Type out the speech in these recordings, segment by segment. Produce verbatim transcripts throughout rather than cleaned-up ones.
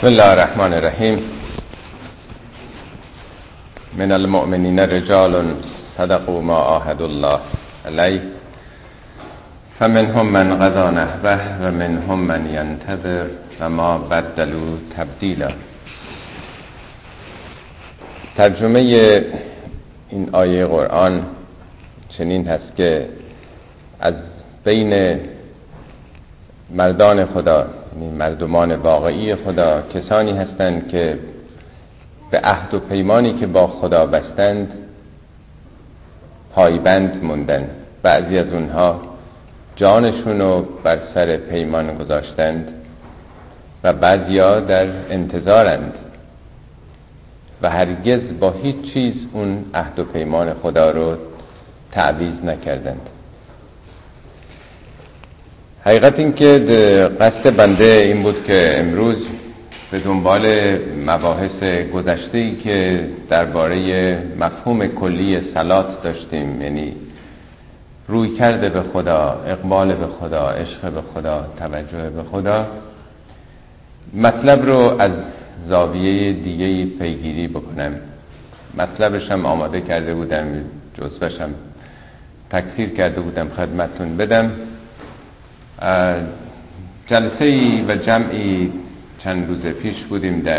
بسم الله الرحمن الرحیم. من المؤمنین رجال صدقوا ما عاهدوا الله علیه فمنهم من قضی نحبه و منهم من ینتظر و ما بدلوا تبدیلا. ترجمه این آیه قرآن چنین هست که از بین مردان خدا، یعنی مردمان واقعی خدا، کسانی هستند که به عهد و پیمانی که با خدا بستند پایبند موندن. بعضی از اونها جانشون رو بر سر پیمان گذاشتند و بعضیا در انتظارند و هرگز با هیچ چیز اون عهد و پیمان خدا رو تعویض نکردند. حقیقت این که قصد بنده این بود که امروز به دنبال مباحث گذشته‌ای که درباره مفهوم کلی صلات داشتیم، یعنی روی کرده به خدا، اقبال به خدا، عشق به خدا، توجه به خدا، مطلب رو از زاویه دیگه‌ای پیگیری بکنم. مطلبش هم آماده کرده بودم، جزوش هم تکثیر کرده بودم خدمتتون بدم. جلسه‌ای و جمعی چند روز پیش بودیم در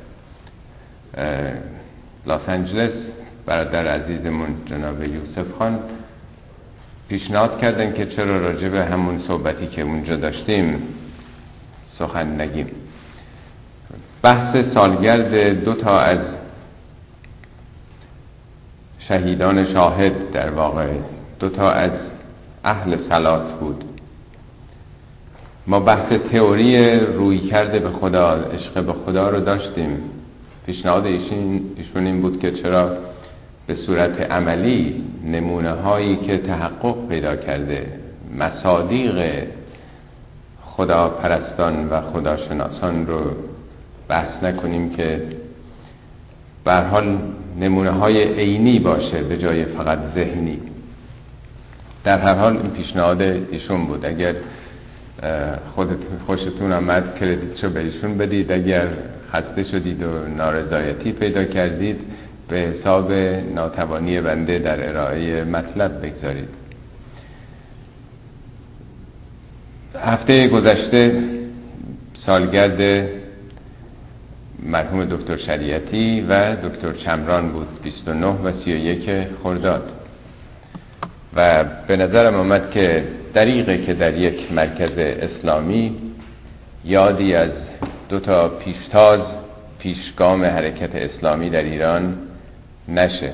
لس آنجلس. برادر عزیزمون جناب یوسف خان پیشنهاد کردن که چرا راجع به همون صحبتی که اونجا داشتیم سخن نگیم. بحث سالگرد دو تا از شهیدان شاهد، در واقع دو تا از اهل صلات بود. ما بحث تئوری روی کرده به خدا، عشق به خدا رو داشتیم. پیشنهاد ایشون ایشون این بود که چرا به صورت عملی نمونه هایی که تحقق پیدا کرده، مصادیق خدا پرستان و خداشناسان رو بحث نکنیم که به هر حال نمونه های عینی باشه به جای فقط ذهنی. در هر حال این پیشنهاد ایشون بود. اگر خودت خوشتون آمد کردیتشو به ایشون بدید، اگر خسته شدید و نارضایتی پیدا کردید به حساب ناتوانی بنده در ارائه مطلب بگذارید. هفته گذشته سالگرد مرحوم دکتر شریعتی و دکتر چمران بود، بیست و نه و سی و یک خرداد، و به نظرم آمد که دریغه که در یک مرکز اسلامی یادی از دو تا پیشتاز پیشگام حرکت اسلامی در ایران نشه.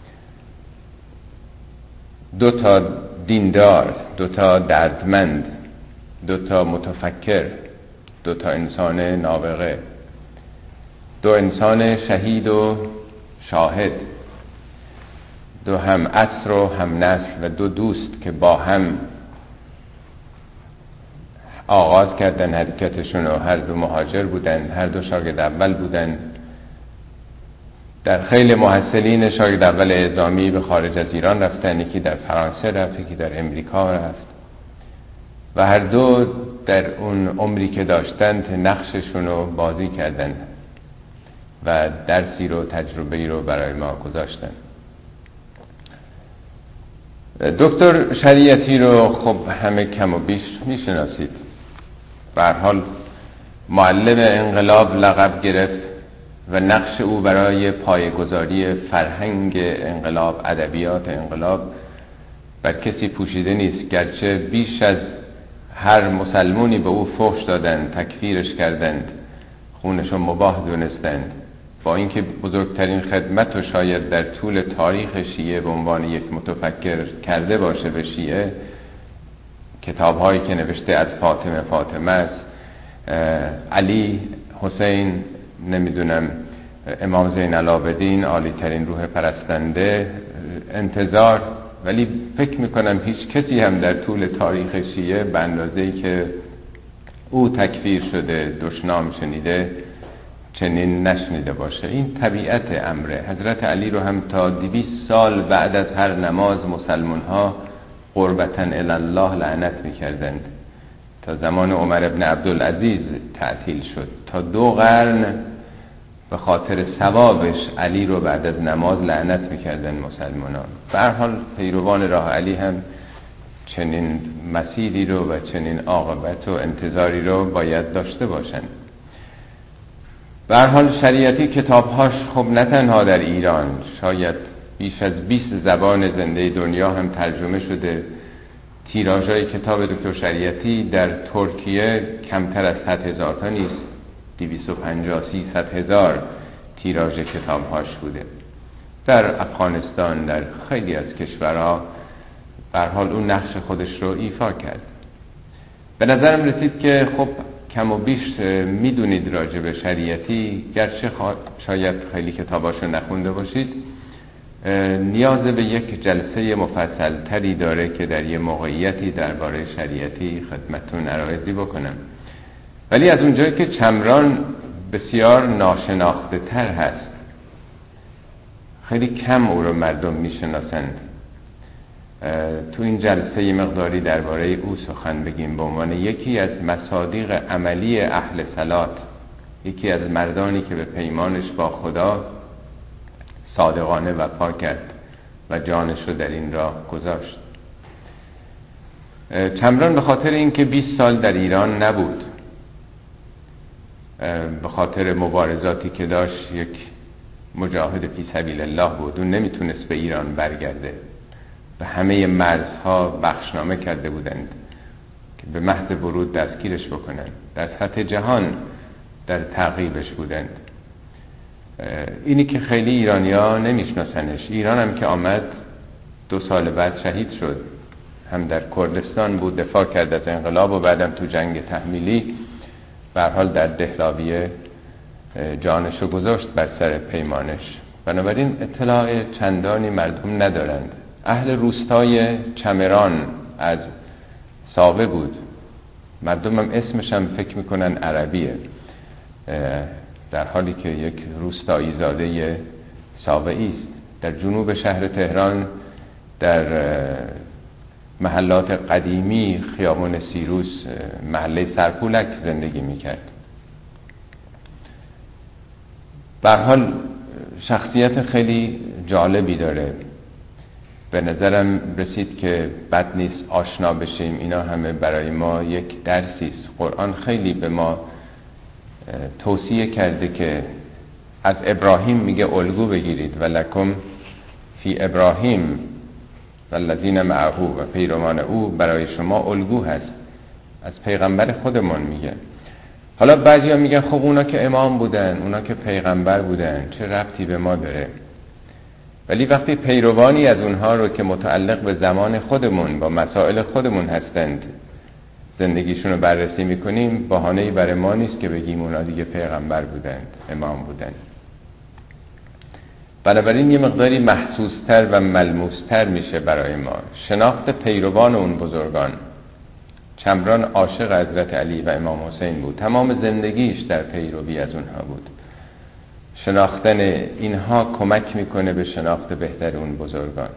دو تا دیندار، دو تا دردمند، دو تا متفکر، دو تا انسان نابغه، دو انسان شهید و شاهد، دو هم عصر و هم نسل و دو دوست که با هم آغاز کردن حرکتشون و هر دو مهاجر بودن، هر دو شاگرد اول بودن. در خیلی محصلین شاگرد اول اعزامی به خارج از ایران رفتن، یکی در فرانسه رفت، یکی در امریکا رفت و هر دو در اون عمری که داشتند نقششون رو بازی کردن و درسی رو، تجربه‌ای رو برای ما گذاشتن. دکتر شریعتی رو خب همه کم و بیش میشناسید. به هر حال معلم انقلاب لقب گرفت و نقش او برای پایه‌گذاری فرهنگ انقلاب، ادبیات انقلاب بر کسی پوشیده نیست. گرچه بیش از هر مسلمونی به او فحش دادند، تکفیرش کردند، خونش رو مباح دونستند، با اینکه بزرگترین خدمت و شاید در طول تاریخ شیعه به عنوان یک متفکر کرده باشه به شیعه، کتاب‌هایی که نوشته از فاطمه فاطمه است، علی، حسین، نمیدونم امام زین العابدین، عالی ترین روح پرستنده، انتظار، ولی فکر میکنم هیچ کسی هم در طول تاریخ شیعه به اندازه‌ای که او تکفیر شده، دشنام شنیده، چنین نشنیده باشه. این طبیعت امره. حضرت علی رو هم تا دویست سال بعد از هر نماز مسلمان ها قربتاً الی الله لعنت میکردند، تا زمان عمر ابن عبدالعزیز تعطیل شد. تا دو قرن به خاطر ثوابش علی رو بعد از نماز لعنت میکردن مسلمانان. به هر حال پیروان راه علی هم چنین مسیری رو و چنین عاقبت و انتظاری رو باید داشته باشند. به هر حال شریعتی کتابهاش خب نه تنها در ایران، شاید بیش از بیست زبان زنده دنیا هم ترجمه شده. تیراژهای کتاب دکتر شریعتی در ترکیه کمتر از صد هزار تا نیست، دویست و پنجاه سیصد هزار تیراژ کتابهاش بوده. در افغانستان، در خیلی از کشورها به هر حال اون نقش خودش رو ایفا کرد. به نظرم رسید که خب کم و بیش میدونید راجع به شریعتی، گرچه شاید خیلی کتاباشو نخونده باشید، نیاز به یک جلسه مفصل تری داره که در یه موقعیتی درباره شریعتی خدمتتون عرایضی بکنم. ولی از اونجایی که چمران بسیار ناشناخته تر هست، خیلی کم او رو مردم میشناسند، تو این جلسه یه مقداری درباره او سخن بگیم به عنوان یکی از مصادیق عملی اهل صلات، یکی از مردانی که به پیمانش با خدا صادقانه وفا کرد و جانش رو در این راه گذاشت. چمران به خاطر اینکه بیست سال در ایران نبود، به خاطر مبارزاتی که داشت، یک مجاهد فی سبیل الله بود، اون نمیتونست به ایران برگرده. به همه مرزها بخشنامه کرده بودند که به محض ورود دستگیرش بکنند. در سطح جهان در تعقیبش بودند. اینی که خیلی ایرانی‌ها نمیشناسنش. ایران هم که آمد دو سال بعد شهید شد. هم در کردستان بود، دفاع کرد از انقلاب، و بعدم تو جنگ تحمیلی به هر حال در دهلابیه جانشو گذاشت بر سر پیمانش. بنابراین اطلاع چندانی مردم ندارند. اهل روستای چمران از ساوه بود. مردم هم اسمش هم فکر میکنن عربیه، در حالی که یک روستایی زاده ساوه‌ای است. در جنوب شهر تهران، در محلات قدیمی خیابان سیروس، محله سرپولک زندگی میکرد. به هر حال شخصیت خیلی جالبی داره. به نظرم رسید که بد نیست آشنا بشیم. اینا همه برای ما یک درسی است. قرآن خیلی به ما توصیه کرده که از ابراهیم میگه الگو بگیرید، ولکم فی ابراهیم والذین معه، و پیروان او برای شما الگو هست. از پیغمبر خودمون میگه. حالا بعضیا میگن خب اونا که امام بودن، اونا که پیغمبر بودن، چه ربطی به ما داره؟ ولی وقتی پیروانی از اونها رو که متعلق به زمان خودمون با مسائل خودمون هستند زندگیشون رو بررسی میکنیم، بهانه‌ای برای ما نیست که بگیم اونا دیگه پیغمبر بودند، امام بودند. بنابراین یه مقداری محسوستر و ملموستر میشه برای ما شناخت پیروان اون بزرگان. چمران عاشق حضرت علی و امام حسین بود. تمام زندگیش در پیروی از اونها بود. شناختن اینها کمک میکنه به شناخت بهتر اون بزرگان.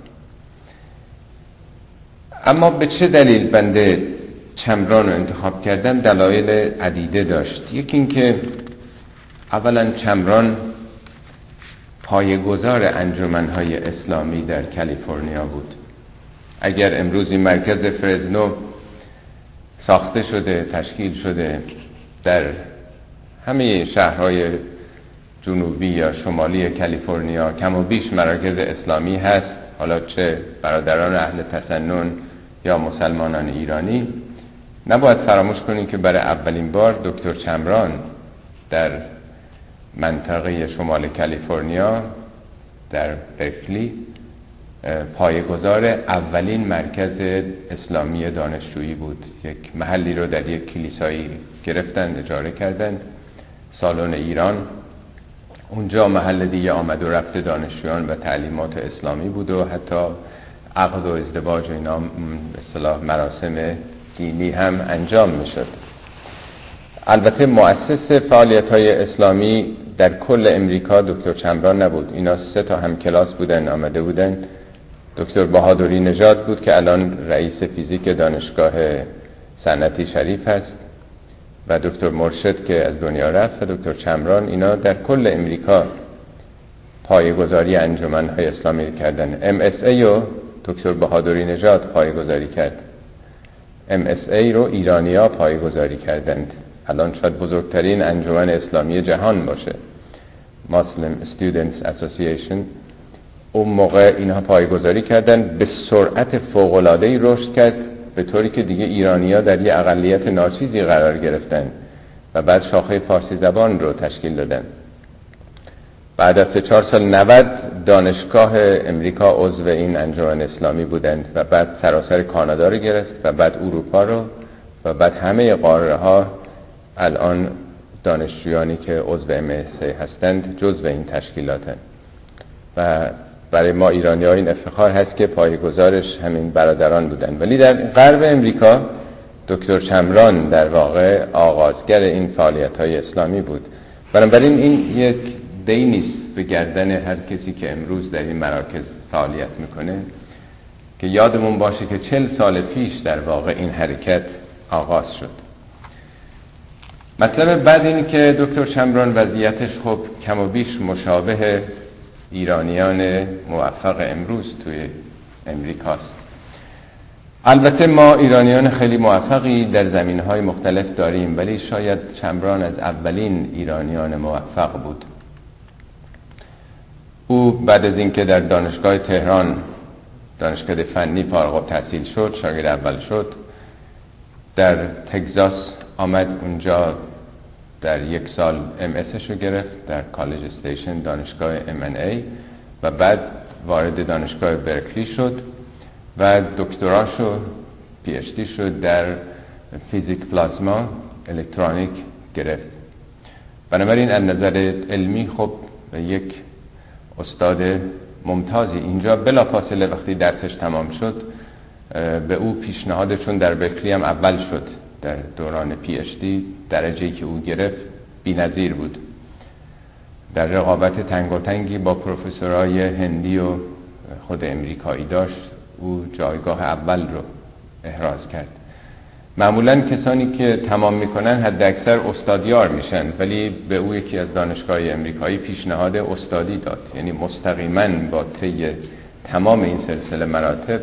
اما به چه دلیل بنده چمران رو انتخاب کردم؟ دلایل عدیده داشت. یکی این که اولا چمران پایه‌گذار انجمن‌های اسلامی در کالیفرنیا بود. اگر امروز این مرکز فرزنو ساخته شده، تشکیل شده، در همه شهرهای جنوبی یا شمالی کالیفرنیا کم و بیش مراکز اسلامی هست، حالا چه برادران اهل تسنن یا مسلمانان ایرانی، نباید فراموش کنیم که برای اولین بار دکتر چمران در منطقه شمال کالیفرنیا در برکلی پایه‌گذار اولین مرکز اسلامی دانشجویی بود. یک محلی رو در یک کلیسایی گرفتند، اجاره کردند، سالن ایران. اونجا محل دیگه آمد و رفت دانشجویان و تعلیمات اسلامی بود و حتی عقد و ازدواج و اینا به اصطلاح مراسم دینی هم انجام میشد. البته مؤسس فعالیت‌های اسلامی در کل امریکا دکتر چمران نبود. اینا سه تا هم کلاس بودن، آمده بودن. دکتر بهادری نژاد بود که الان رئیس فیزیک دانشگاه صنعتی شریف هست و دکتر مرشد که از دنیا رفت و دکتر چمران، اینا در کل امریکا پایه‌گذاری انجمن‌های اسلامی کردن. ام اس ای رو دکتر بهادری نژاد پایه‌گذاری کرد. ام اس ای رو ایرانی‌ها پایه‌گذاری کردند. الان شاید بزرگترین انجمن اسلامی جهان باشه، Muslim Students Association. اون موقع اینها پایه‌گذاری کردن، به سرعت فوق‌العاده‌ای رشد کرد، به طوری که دیگه ایرانی‌ها در یه اقلیت ناچیزی قرار گرفتن و بعد شاخه فارسی زبان رو تشکیل دادن. بعد از سه چهار سال نود دانشگاه امریکا عضو این انجمن اسلامی بودند و بعد سراسر کانادا رو گرفت و بعد اروپا رو و بعد همه قاره ها. الان دانشجویانی که عضو ام اس ای هستند جزو این تشکیلاتند و برای ما ایرانی ها این افتخار هست که پایه‌گذارش همین برادران بودند. ولی در غرب امریکا دکتر چمران در واقع آغازگر این فعالیت های اسلامی بود. بنابراین این یک دینی است به گردن هر کسی که امروز در این مراکز فعالیت میکنه که یادمون باشه که چل سال پیش در واقع این حرکت آغاز شد. مطلب بعد این که دکتر چمران وضعیتش خب کم و بیش مشابه ایرانیان موفق امروز توی امریکاست. البته ما ایرانیان خیلی موفقی در زمینهای مختلف داریم، ولی شاید چمران از اولین ایرانیان موفق بود. او بعد از اینکه در دانشگاه تهران، دانشگاه فنی فارغ التحصیل شد، شاگرد اول شد، در تگزاس آمد. اونجا در یک سال ام اس رو گرفت در کالج استیشن، دانشگاه ام ان ای، و بعد وارد دانشگاه برکلی شد و دکتراشو پی اچ دی شد در فیزیک پلازما الکترونیک گرفت. بنابراین از نظر علمی خب یک استاد ممتازی. اینجا بلافاصله وقتی درسش تمام شد به او پیشنهاد، چون در برکلی هم اول شد در دوران پی اچ دی، درجه‌ای که او گرفت بی‌نظیر بود. در رقابت تنگاتنگی با پروفسورای هندی و خود امریکایی داشت، او جایگاه اول رو احراز کرد. معمولاً کسانی که تمام میکنن حد اکثر استادیار میشن، ولی به او یکی از دانشگاه امریکایی پیشنهاد استادی داد، یعنی مستقیما با طی تمام این سلسله مراتب.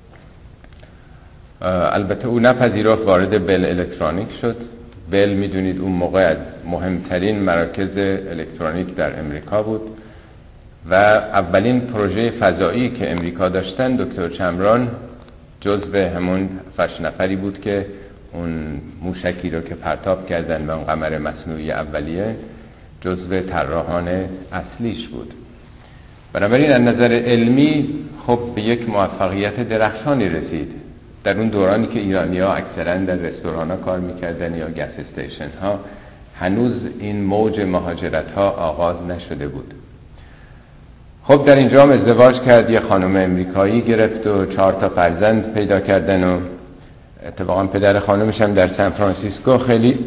البته او نپذیرفت، وارد بل الکترونیک شد. بل میدونید اون موقع از مهمترین مراکز الکترونیک در امریکا بود و اولین پروژه فضایی که امریکا داشتن دکتر چمران جزو همون هشت نفری بود که اون موشکی رو که پرتاب کردن به اون قمر مصنوعی اولیه جزو طراحان اصلیش بود. بنابراین از نظر علمی خب به یک موفقیت درخشانی رسید. در اون دورانی که ایرانی‌ها اکثراً در رستوران‌ها کار می‌کردن یا گس استیشن‌ها، هنوز این موج مهاجرت‌ها آغاز نشده بود. خب در اینجا هم ازدواج کرد، یه خانم امریکایی گرفت و چهار تا فرزند پیدا کردن و اتفاقا پدر خانمش هم در سان فرانسیسکو خیلی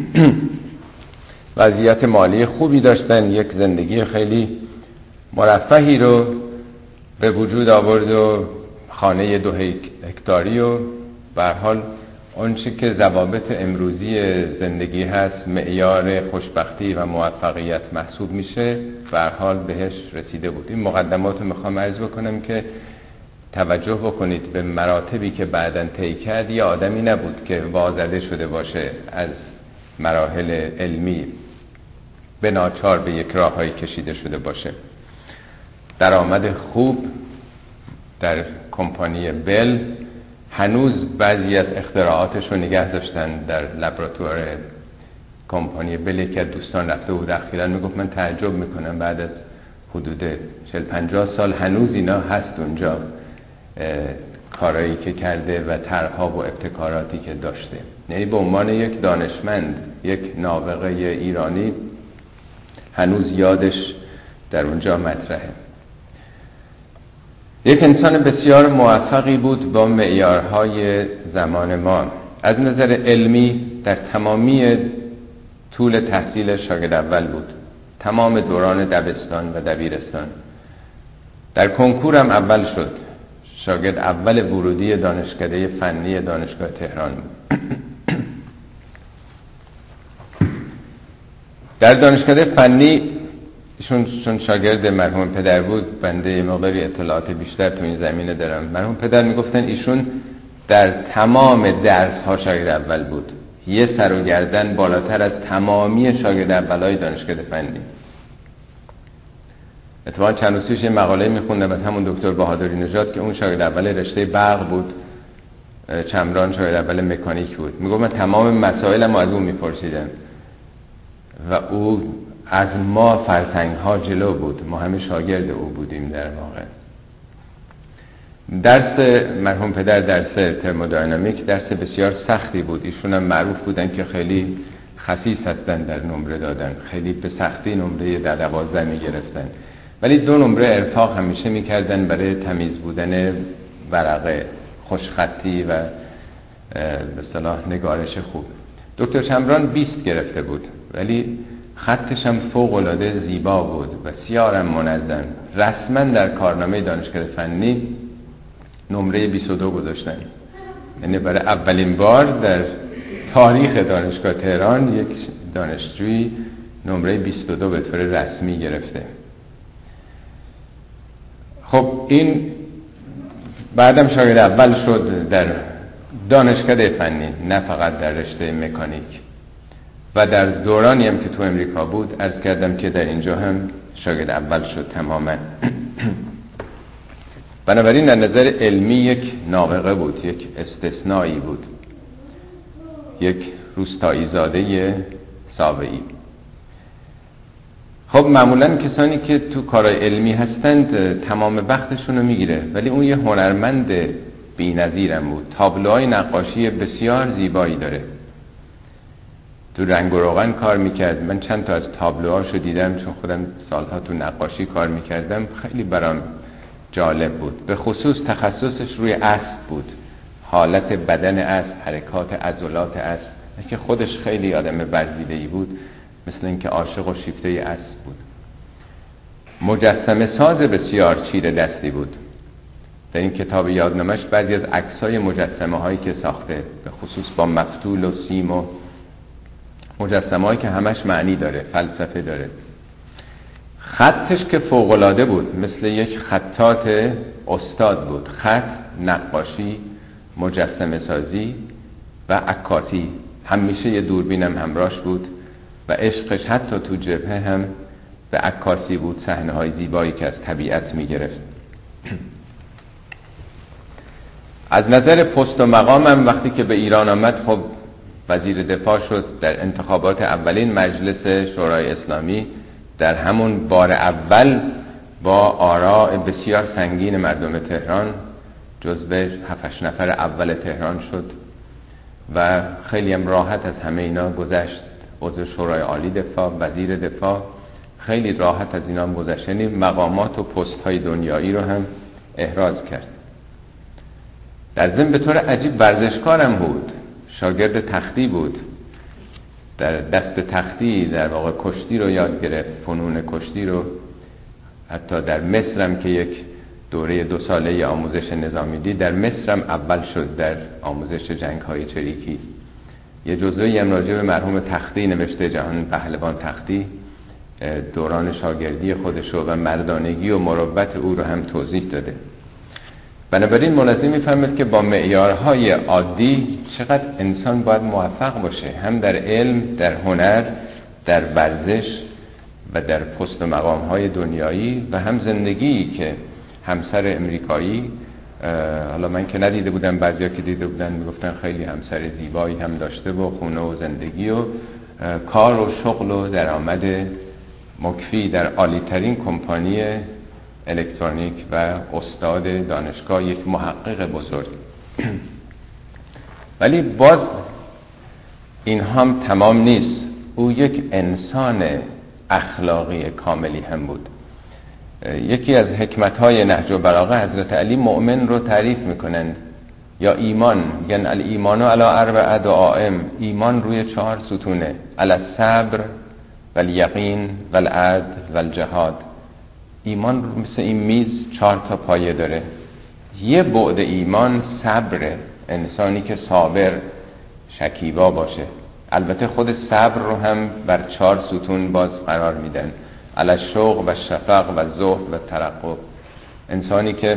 وضعیت مالی خوبی داشتن، یک زندگی خیلی مرفهی رو به وجود آورد و خانه دو هکتاری و به هر حال اونچه که ضوابط امروزی زندگی هست معیار خوشبختی و موفقیت محسوب میشه به هر حال بهش رسیده بود. این مقدمات رو میخوام عرض بکنم که توجه بکنید به مراتبی که بعداً طی کرد. یه آدمی نبود که وازده شده باشه از مراحل علمی به ناچار به یک راههایی کشیده شده باشه. درآمد خوب در کمپانی بل، هنوز بعضی از اختراعاتش رو نگه داشتن در لابراتوار کمپانی بل. که دوستان رفته بود اخیراً میگفت من تعجب میکنم بعد از حدود چهل پنجاه سال هنوز اینا هست اونجا، کارایی که کرده و طرح‌ها و ابتکاراتی که داشته. یعنی به عنوان یک دانشمند، یک نابغه ایرانی هنوز یادش در اونجا مطرحه. یک انسان بسیار موفقی بود با معیارهای زمان ما. از نظر علمی در تمامی طول تحصیل شاگرد اول بود، تمام دوران دبستان و دبیرستان. در کنکور هم اول شد، شاگرد اول ورودی دانشکده فنی دانشگاه تهران بود. در دانشکده فنی ایشون چون شاگرد مرحوم پدر بود، بنده مقداری اطلاعات بیشتر تو این زمینه دارم. مرحوم پدر میگفتن ایشون در تمام درس ها شاگرد اول بود، یه سر و گردن بالاتر از تمامی شاگرد اولای دانشکده فنی. اتفاقا چند روز پیش یه مقاله میخوندم از همون دکتر بهادری نژاد که اون شاگرد اول رشته برق بود، چمران شاگرد اول مکانیک بود. میگم من تمام مسائلمو از اون میپرسیدم و او از ما فرسنگ ها جلو بود، ما همه شاگرد او بودیم. در واقع درس مرحوم پدر درس ترمودینامیک درس بسیار سختی بود. ایشون هم معروف بودن که خیلی خسیس هستن در نمره دادن، خیلی به سختی نمره در دوازده میگرفتن، ولی دو نمره ارفاق همیشه میکردن برای تمیز بودن ورقه، خوشخطی و به اصطلاح نگارش خوب. دکتر چمران بیست گرفته بود ولی خطش هم فوق العاده زیبا بود، بسیار منظم. رسما در کارنامه دانشکده فنی نمره بیست و دو گذاشتن، یعنی برای اولین بار در تاریخ دانشگاه تهران یک دانشجوی نمره بیست و دو به طور رسمی گرفته. خب این بعدم شاگرد اول شد در دانشکده فنی، نه فقط در رشته مکانیک. و در دورانی هم که تو امریکا بود عرض کردم که در اینجا هم شاگرد اول شد تماما. بنابراین در نظر علمی یک نابغه بود، یک استثنایی بود، یک روستایی زاده ساوه‌ای. خب معمولا کسانی که تو کارهای علمی هستند تمام وقتشون رو میگیره، ولی اون یه هنرمند بی‌نظیرم بود. تابلوهای نقاشی بسیار زیبایی داره، تو رنگ و روغن کار میکرد. من چند تا از تابلوهاشو دیدم چون خودم سالها تو نقاشی کار میکردم، خیلی برام جالب بود. به خصوص تخصصش روی اسب بود، حالت بدن اسب، حرکات عضلات اسب، که خودش خیلی آدم ورزیده‌ای بود، مثل اینکه عاشق و شیفته اسب بود. مجسمه ساز بسیار چیره دستی بود. در این کتاب یادنامه‌اش بعضی از عکس‌های مجسمه هایی که ساخته، به خصوص با مفتول و سیم و مجسمه هایی که همش معنی داره، فلسفه داره. خطش که فوق‌العاده بود، مثل یک خطاط استاد بود. خط، نقاشی، مجسمه سازی و عکاسی. همیشه یه دوربینم همراهش بود و عشقش حتی تو جبهه هم به عکاسی بود، صحنه‌های زیبایی که از طبیعت می‌گرفت. از نظر پست و مقامم وقتی که به ایران آمد، خب وزیر دفاع شد. در انتخابات اولین مجلس شورای اسلامی در همون بار اول با آراء بسیار سنگین مردم تهران جزو هفت نفر اول تهران شد و خیلی هم راحت از همه اینا گذشت. عضو شورای عالی دفاع، وزیر دفاع، خیلی راحت از اینا هم گذشت. یعنی مقامات و پست های دنیایی رو هم احراز کرد. در ضمن به طور عجیب ورزشکارم بود، شاگرد تختی بود، در دست تختی در واقع کشتی رو یاد گرفت، فنون کشتی رو. حتی در مصرم که یک دوره دو ساله آموزش نظامی دید، در مصرم اول شد در آموزش جنگ‌های چریکی. یه جزوی هم راجع به مرحوم تختی نوشته، جهان پهلوان تختی، دوران شاگردی خودشو و مردانگی و مروت او رو هم توضیح داده. بنابراین ملاحظه می‌فهمید که با معیارهای عادی چقدر انسان باید موفق باشه، هم در علم، در هنر، در ورزش و در پست و مقام‌های دنیایی، و هم زندگی که همسر امریکایی، حالا من که ندیده بودم، بعضیا که دیده بودن میگفتن خیلی همسر زیبایی هم داشته و خونه و زندگی و کار و شغل و درآمد مکفی در عالی‌ترین کمپانی الکترونیک و استاد دانشگاه، یک محقق بزرگ. ولی باز این هم تمام نیست، او یک انسان اخلاقی کاملی هم بود. یکی از حکمت‌های نهج البلاغه حضرت علی مؤمن رو تعریف میکنن، یا ایمان، یعنی الایمان علی اربع دعائم، ایمان روی چهار ستونه، علی الصبر والیقین والعدل والجهاد. ایمان مثل این میز چهار تا پایه داره، یه بعد ایمان صبره، انسانی که صابر شکیبا باشه. البته خود صبر رو هم بر چهار ستون باز قرار میدن: علی الشوق و شفق و زهد و ترقب. انسانی که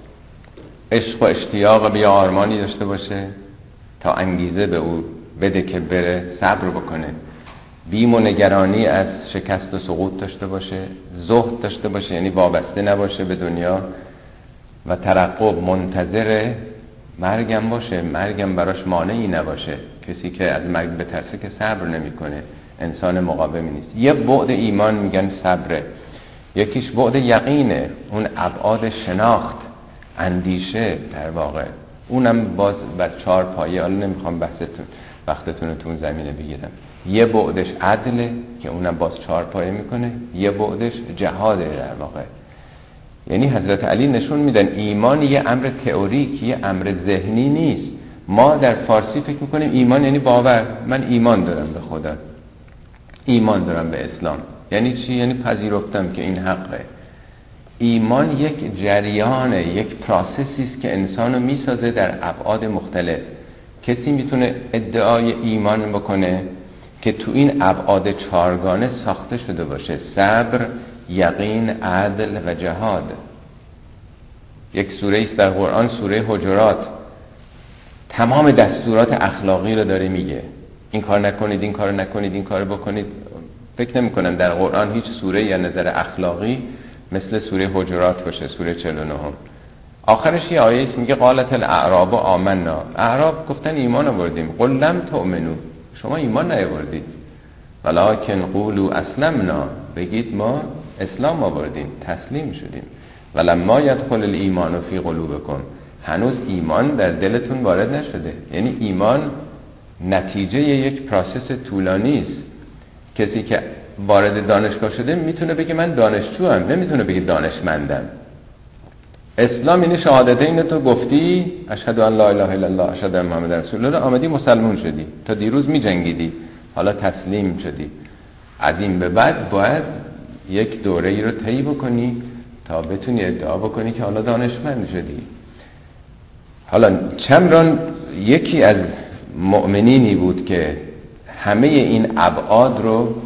عشق و اشتیاق به یه آرمانی داشته باشه تا انگیزه به او بده که بره، صبر بکنه، بیم و نگرانی از شکست و سقوط داشته باشه، زهد داشته باشه یعنی وابسته نباشه به دنیا، و ترقب منتظر مرگم باشه، مرگم براش مانعی نباشه. کسی که از مرگ بترسه که صبر نمیکنه، انسان مقاومی نیست. یه بعد ایمان میگن صبره. یکیش بعد یقینه، اون ابعاد شناخت، اندیشه در واقع، اونم باز بر چهار پایه. حالا نمیخوام بحثتون وقتتون رو تو اون زمینه بگیرم. یه بعدش عدله که اونم باز چهار پایه میکنه. یه بعدش جهاده در واقع. یعنی حضرت علی نشون میدن ایمان یه امر تئوریک، یه امر ذهنی نیست. ما در فارسی فکر میکنیم ایمان یعنی باور. من ایمان دارم به خدا، ایمان دارم به اسلام. یعنی چی؟ یعنی پذیرفتم که این حقه. ایمان یک جریانه، یک پروسسی است که انسانو میسازه در ابعاد مختلف. کسی میتونه ادعای ایمان بکنه که تو این ابعاد چهارگانه ساخته شده باشه: صبر، یقین، عدل و جهاد. یک سوره است در قرآن، سوره حجرات، تمام دستورات اخلاقی رو داره میگه. این کار نکنید، این کار نکنید، این کار بکنید. فکر نمی کنم در قرآن هیچ سوره یا نظر اخلاقی مثل سوره حجرات باشه، سوره چهل و نه. آخرش یه آیه است میگه قالت الاعراب آمنا. اعراب گفتن ایمان آوردیم. قل لم تؤمنوا، شما ایمان نیاوردید. ولکن قولوا اسلمنا، بگید ما اسلام آوردیم، تسلیم شدیم. ولما یدخل الایمان فی قلوبکم، هنوز ایمان در دلتون وارد نشده. یعنی ایمان نتیجه یک پروسس طولانی است. کسی که وارد دانشگاه شده میتونه بگه من دانشجو ام، نمیتونه بگه دانشمندم. اسلام یعنی شهادتین تو گفتی، اشهد ان لا اله الا الله، اشهد ان محمد رسول الله، آمدی مسلمون شدی. تا دیروز میجنگیدی، حالا تسلیم شدی. از این به بعد باید یک دوره ای رو طی بکنی تا بتونی ادعا بکنی که حالا دانشمند شدی. حالا چمران یکی از مؤمنینی بود که همه این ابعاد رو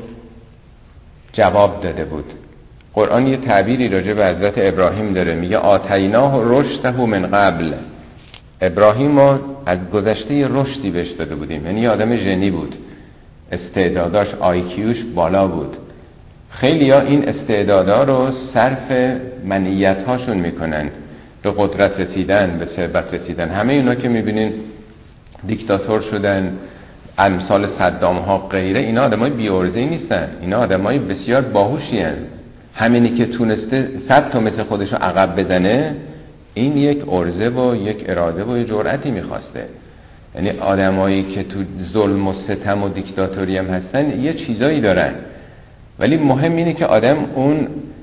جواب داده بود. قرآن یه تعبیری راجع به حضرت ابراهیم داره، میگه آتیناه رشده من قبل. ابراهیم ما از گذشته رشدی بهش داده بودیم. یعنی آدم ژنی بود، استعداداش آیکیوش بالا بود. خیلی ها این استعدادا رو صرف منیت هاشون میکنن، به قدرت رسیدن، به ثروت رسیدن. همه اینا که میبینین دیکتاتور شدن، امثال صدام ها غیره، اینا آدمای بی عرضه‌ای نیستن، اینا آدمای بسیار باهوشی هستند. همینی که تونسته صد تا مثل خودشو عقب بزنه، این یک عرضه و یک اراده و یک جرأتی میخواسته. یعنی آدمایی که تو ظلم و ستم و دیکتاتوری هم هستن یه چیزایی دارن، ولی مهم اینه که آدم اون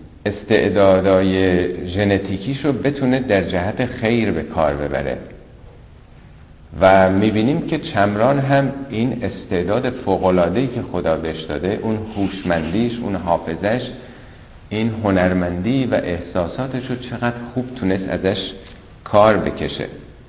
استعدادهای ژنتیکیشو بتونه در جهت خیر به کار ببره. و میبینیم که چمران هم این استعداد فوق‌العاده‌ای که خدا بهش داده، اون هوشمندیش، اون حافظش، این هنرمندی و احساساتش رو چقدر خوب تونست ازش کار بکشه.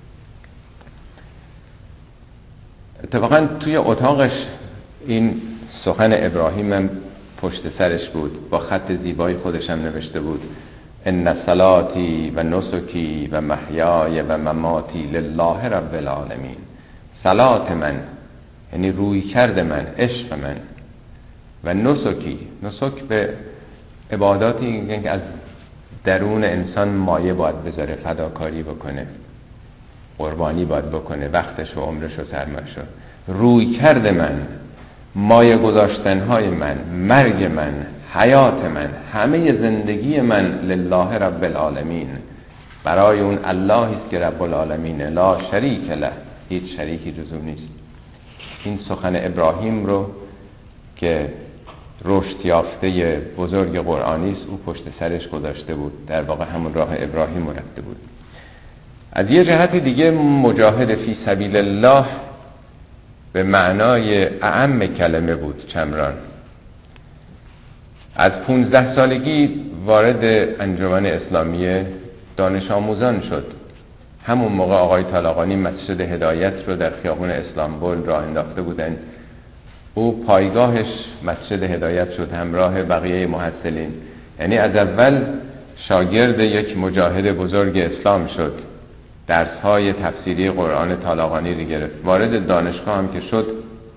اتفاقا توی اتاقش این سخن ابراهیم هم پشت سرش بود، با خط زیبای خودش هم نوشته بود: ان صلاتی و نسکی و محیای و مماتی لله رب العالمین. صلات من یعنی روی کرد من، عشق من، و نسکی، نسک به عباداتی که از درون انسان مایه باید بذاره، فداکاری بکنه، قربانی باید بکنه، وقتش و عمرش و سرمایه‌شو. روی کرد من، مایه گذاشتنهای من، مرگ من، حیات من، همه زندگی من لله رب العالمین، برای اون اللهی است که رب العالمین، لا شریک له، هیچ شریکی جز او نیست. این سخن ابراهیم رو که رشد یافته بزرگ قرآنی است، او پشت سرش گذاشته بود، در واقع همون راه ابراهیم رفته بود. از یه جهت دیگه مجاهد فی سبیل الله به معنای اعم کلمه بود چمران. از پونزده سالگی وارد انجمن اسلامی دانش آموزان شد. همون موقع آقای طالقانی مسجد هدایت رو در خیابون اسلامبول راه انداخته بودند. او پایگاهش مسجد هدایت شد همراه بقیه محصلین، یعنی از اول شاگرد یک مجاهد بزرگ اسلام شد. درس‌های تفسیری قرآن طالقانی رو گرفت. وارد دانشگاه هم که شد،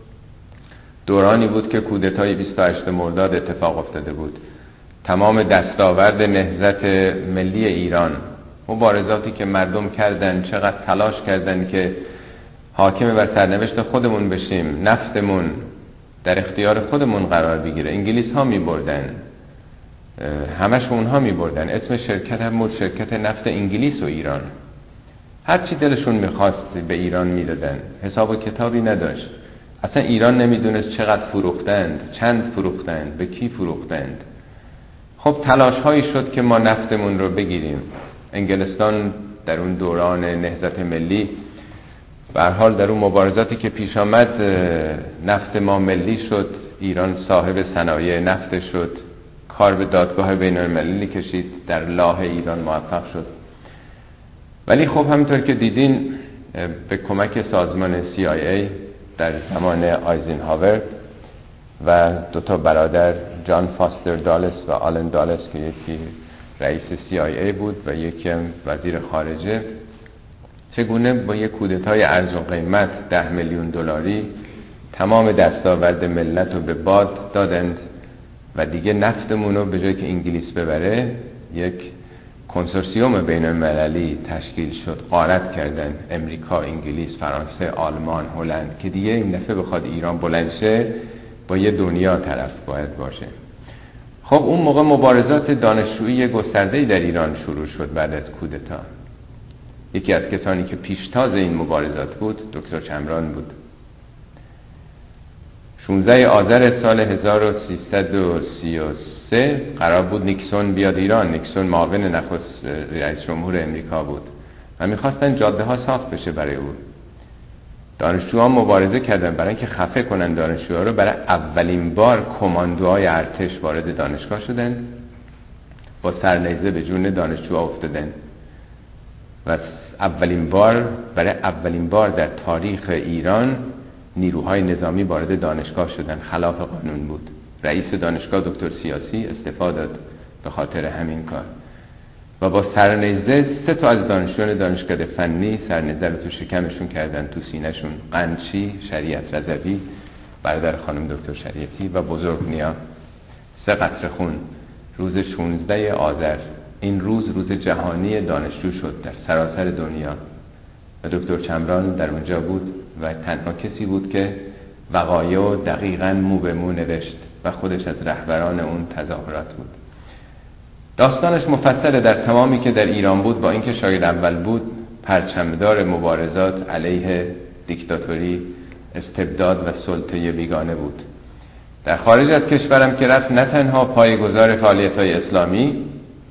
دورانی بود که کودتای بیست و هشتم مرداد اتفاق افتاده بود. تمام دستاورد نهضت ملی ایران، مبارزاتی که مردم کردن، چقدر تلاش کردن که حاکم بر سرنوشت خودمون بشیم، نفتمون در اختیار خودمون قرار بگیره. انگلیس ها می بردن، همش اونها می بردن. اسم شرکت هم بود شرکت نفت انگلیس و ایران. هر چی دلشون میخواست به ایران میدادن، حساب و کتابی نداشت. اصلا ایران نمیدونست چقدر فروختند، چند فروختند، به کی فروختند. خب تلاش هایی شد که ما نفتمون رو بگیریم. انگلستان در اون دوران نهضت ملی به هر حال در اون مبارزاتی که پیش آمد نفت ما ملی شد، ایران صاحب صنایع نفت شد، کار به دادگاه بین المللی کشید، در لاه ایران موفق شد. ولی خب همونطور که دیدین به کمک سازمان سی آی ای در زمان آیزنهاور و دو تا برادر جان فاستر دالس و آلن دالس که یکی رئیس سی آی ای بود و یکی هم وزیر خارجه، چگونه با یک کودتای ارز و قیمت ده میلیون دلاری تمام دستاورد ملت رو به باد دادند و دیگه نفتمون رو به جای که انگلیس ببره یک کنسورسیوم بین المللی تشکیل شد، غارت کردن امریکا، انگلیس، فرانسه، آلمان، هلند که دیگه این دفعه بخواد ایران بلند شه با یه دنیا طرف باید باشه. خب اون موقع مبارزات دانشجویی گسترده‌ای در ایران شروع شد بعد از کودتا. یکی از کسانی که پیشتاز این مبارزات بود دکتر چمران بود. شانزده آذر سال هزار و سیصد و سی و سه قرار بود نیکسون بیاد ایران. نیکسون معاون نخست رئیس جمهور امریکا بود و میخواستن جاده ها صاف بشه برای او. دانشجوها مبارزه کردن برای اینکه خفه کنن دانشجوها رو. برای اولین بار کماندوهای ارتش وارد دانشگاه شدن، با سرنیزه به جون دانشجوها افتادن و اولین بار برای اولین بار در تاریخ ایران نیروهای نظامی وارد دانشگاه شدن. خلاف قانون بود. رئیس دانشگاه دکتر سیاسی استعفا داد به خاطر همین کار و با سرنیزه سه تا از دانشجویان دانشگاه فنی سرنیزه رو تو شکمشون کردن، تو سینه‌شون. قنچی شریعت رضوی برادر خانم دکتر شریعتی و بزرگنیا، سه قطره خون. روز شانزده آذر این روز روز جهانی دانشجو شد در سراسر دنیا و دکتر چمران در اونجا بود و تنها کسی بود که وقایع دقیقاً مو به مو نوشت و خودش از رهبران اون تظاهرات بود. داستانش مفصله در تمامی که در ایران بود. با اینکه شاگرد اول بود، پرچمدار مبارزات علیه دیکتاتوری، استبداد و سلطه بیگانه بود. در خارج از کشورم که رفت، نه تنها پایه‌گذار فعالیت‌های اسلامی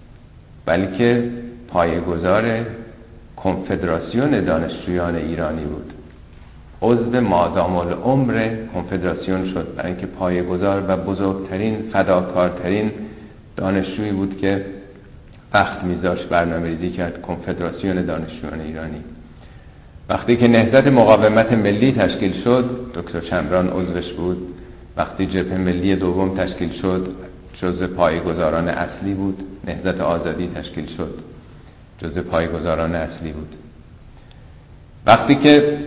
بلکه پایه‌گذار کنفدراسیون دانشجویان ایرانی بود. عضو مادام العمر کنفدراسیون شد برای اینکه پایه‌گذار و بزرگترین فداکارترین دانشجویی بود که وقت میذاشت برنامه‌ریزی کرد. کنفدراسیون دانشجویان ایرانی. وقتی که نهضت مقاومت ملی تشکیل شد، دکتر چمران عضوش بود. وقتی جبهه ملی دوم تشکیل شد، جزء پایه‌گذاران اصلی بود. نهضت آزادی تشکیل شد، جزء پایه‌گذاران اصلی بود. وقتی که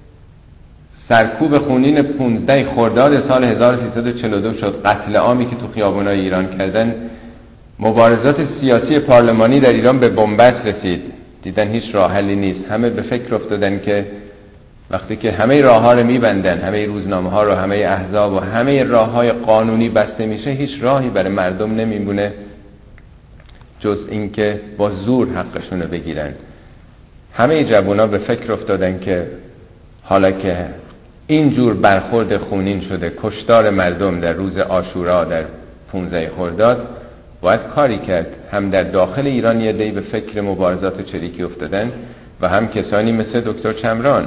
سرکوب خونین پانزده خرداد سال هزار و سیصد و چهل و دو شد، قتل عامی که تو خیابان‌های ایران کردن، مبارزات سیاسی پارلمانی در ایران به بنبست رسید. دیدن هیچ راه حلی نیست. همه به فکر افتادن که وقتی که همه راه‌ها رو می‌بندن، همه روزنامه‌ها رو، همه احزاب و همه راه‌های قانونی بسته میشه، هیچ راهی برای مردم نمیمونه جز اینکه با زور حقشون رو بگیرن. همه جوونا به فکر افتادن که حالا که این جور برخورد خونین شده، کشتار مردم در روز عاشورا در پانزده خرداد، باید کاری کرد. هم در داخل ایران یه عده‌ای به فکر مبارزات چریکی افتادن و هم کسانی مثل دکتر چمران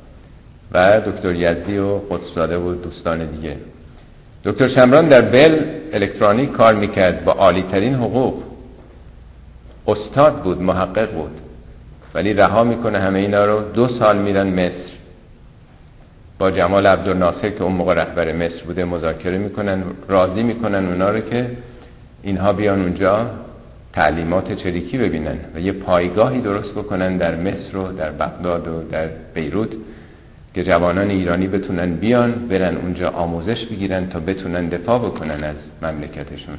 و دکتر یزدی و قدس‌زاده و دوستان دیگه. دکتر چمران در بل الکترونیک کار میکرد با عالی ترین حقوق. استاد بود، محقق بود. ولی رها میکنه همه اینا رو. دو سال میرن مصر، با جمال عبدالناصر که اون موقع رهبر مصر بوده مذاکره میکنن، راضی میکنن اونا رو که اینها بیان اونجا تعلیمات چریکی ببینن و یه پایگاهی درست بکنن در مصر و در بغداد و در بیروت که جوانان ایرانی بتونن بیان برن اونجا آموزش بگیرن تا بتونن دفاع بکنن از مملکتشون.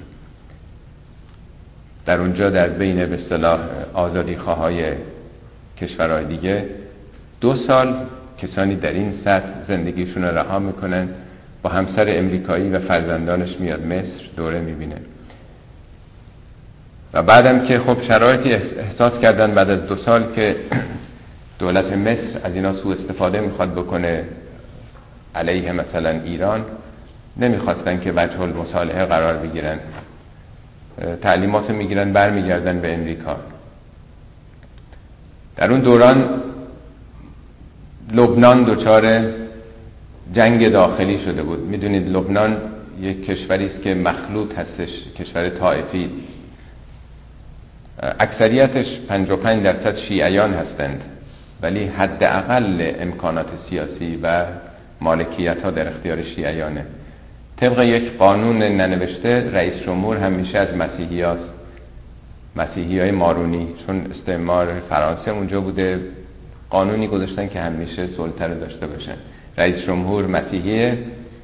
در اونجا در بین به اصطلاح آزادی خواهای کشورهای دیگه دو سال کسانی در این سطح زندگیشون رو رها میکنن، با همسر امریکایی و فرزندانش میاد مصر دوره میبینه. و بعدم که خب شرایطی احساس کردن بعد از دو سال که دولت مصر از اینا سوء استفاده میخواد بکنه علیه مثلا ایران، نمیخواستن که وجه المصالحه قرار بگیرن، تعلیمات میگیرن برمیگردن به امریکا. در اون دوران لبنان دچار جنگ داخلی شده بود. میدونید لبنان یک کشوری است که مخلوط هستش، کشور طائفی، اکثریتش پنجاه و پنج درصد شیعیان هستند، ولی حداقل امکانات سیاسی و مالکیت ها در اختیار شیعیانه. طبق یک قانون ننوشته رئیس جمهور همیشه از مسیحی هاست، مسیحی های مارونی، چون استعمار فرانسه اونجا بوده، قانونی گذاشتن که همیشه سلطه رو داشته باشن. رئیس جمهور مسیحیه،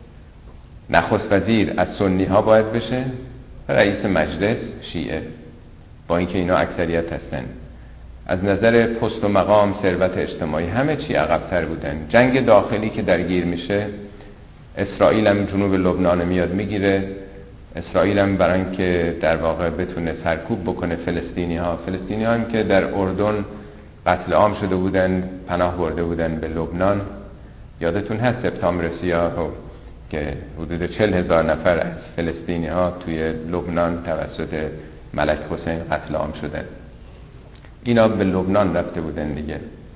نخست وزیر از سنی ها باید بشه و رئیس مجلس شیعه، با اینکه اینا اکثریت هستن. از نظر پست و مقام، ثروت اجتماعی، همه چی عقب‌تر بودن. جنگ داخلی که درگیر میشه، اسرائیل هم جنوب لبنان میاد میگیره. اسرائیل هم برای اینکه در واقع بتونه سرکوب بکنه فلسطینی ها، فلسطینی ها هم که در اردن قتل عام شده بودن پناه برده بودن به لبنان. یادتون هست سپتامبر سیاه که حدود چهل هزار نفر از فلسطینی ها توی لبنان توسط ملک حسین قتل عام شدن. اینا به لبنان رفته بودن دیگه.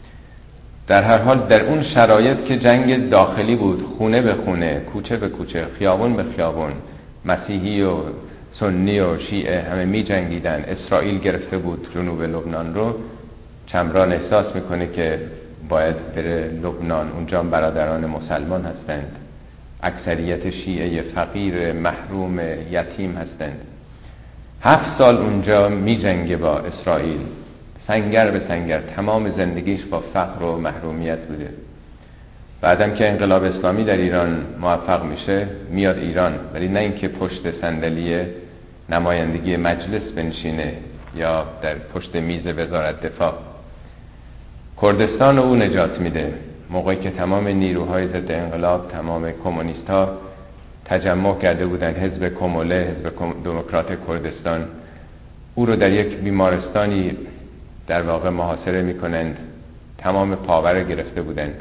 در هر حال در اون شرایط که جنگ داخلی بود، خونه به خونه، کوچه به کوچه، خیابون به خیابون، مسیحی و سنی و شیعه همه می جنگیدن. اسرائیل گرفته بود جنوب لبنان رو. چمران احساس میکنه که باید بره لبنان، اونجا برادران مسلمان هستند، اکثریت شیعه فقیر محروم یتیم هستند. هفت سال اونجا می جنگه با اسرائیل، سنگر به سنگر، تمام زندگیش با فقر و محرومیت بوده. بعدم که انقلاب اسلامی در ایران موفق میشه میاد ایران، ولی نه اینکه پشت صندلی نمایندگی مجلس بنشینه یا در پشت میز وزارت دفاع. کردستان او نجات میده، موقعی که تمام نیروهای ضد انقلاب، تمام کمونیست ها تجمع کرده بودن، حزب کموله، حزب دموکرات کردستان، او رو در یک بیمارستانی در واقع محاصره میکنند. تمام پاور گرفته بودند.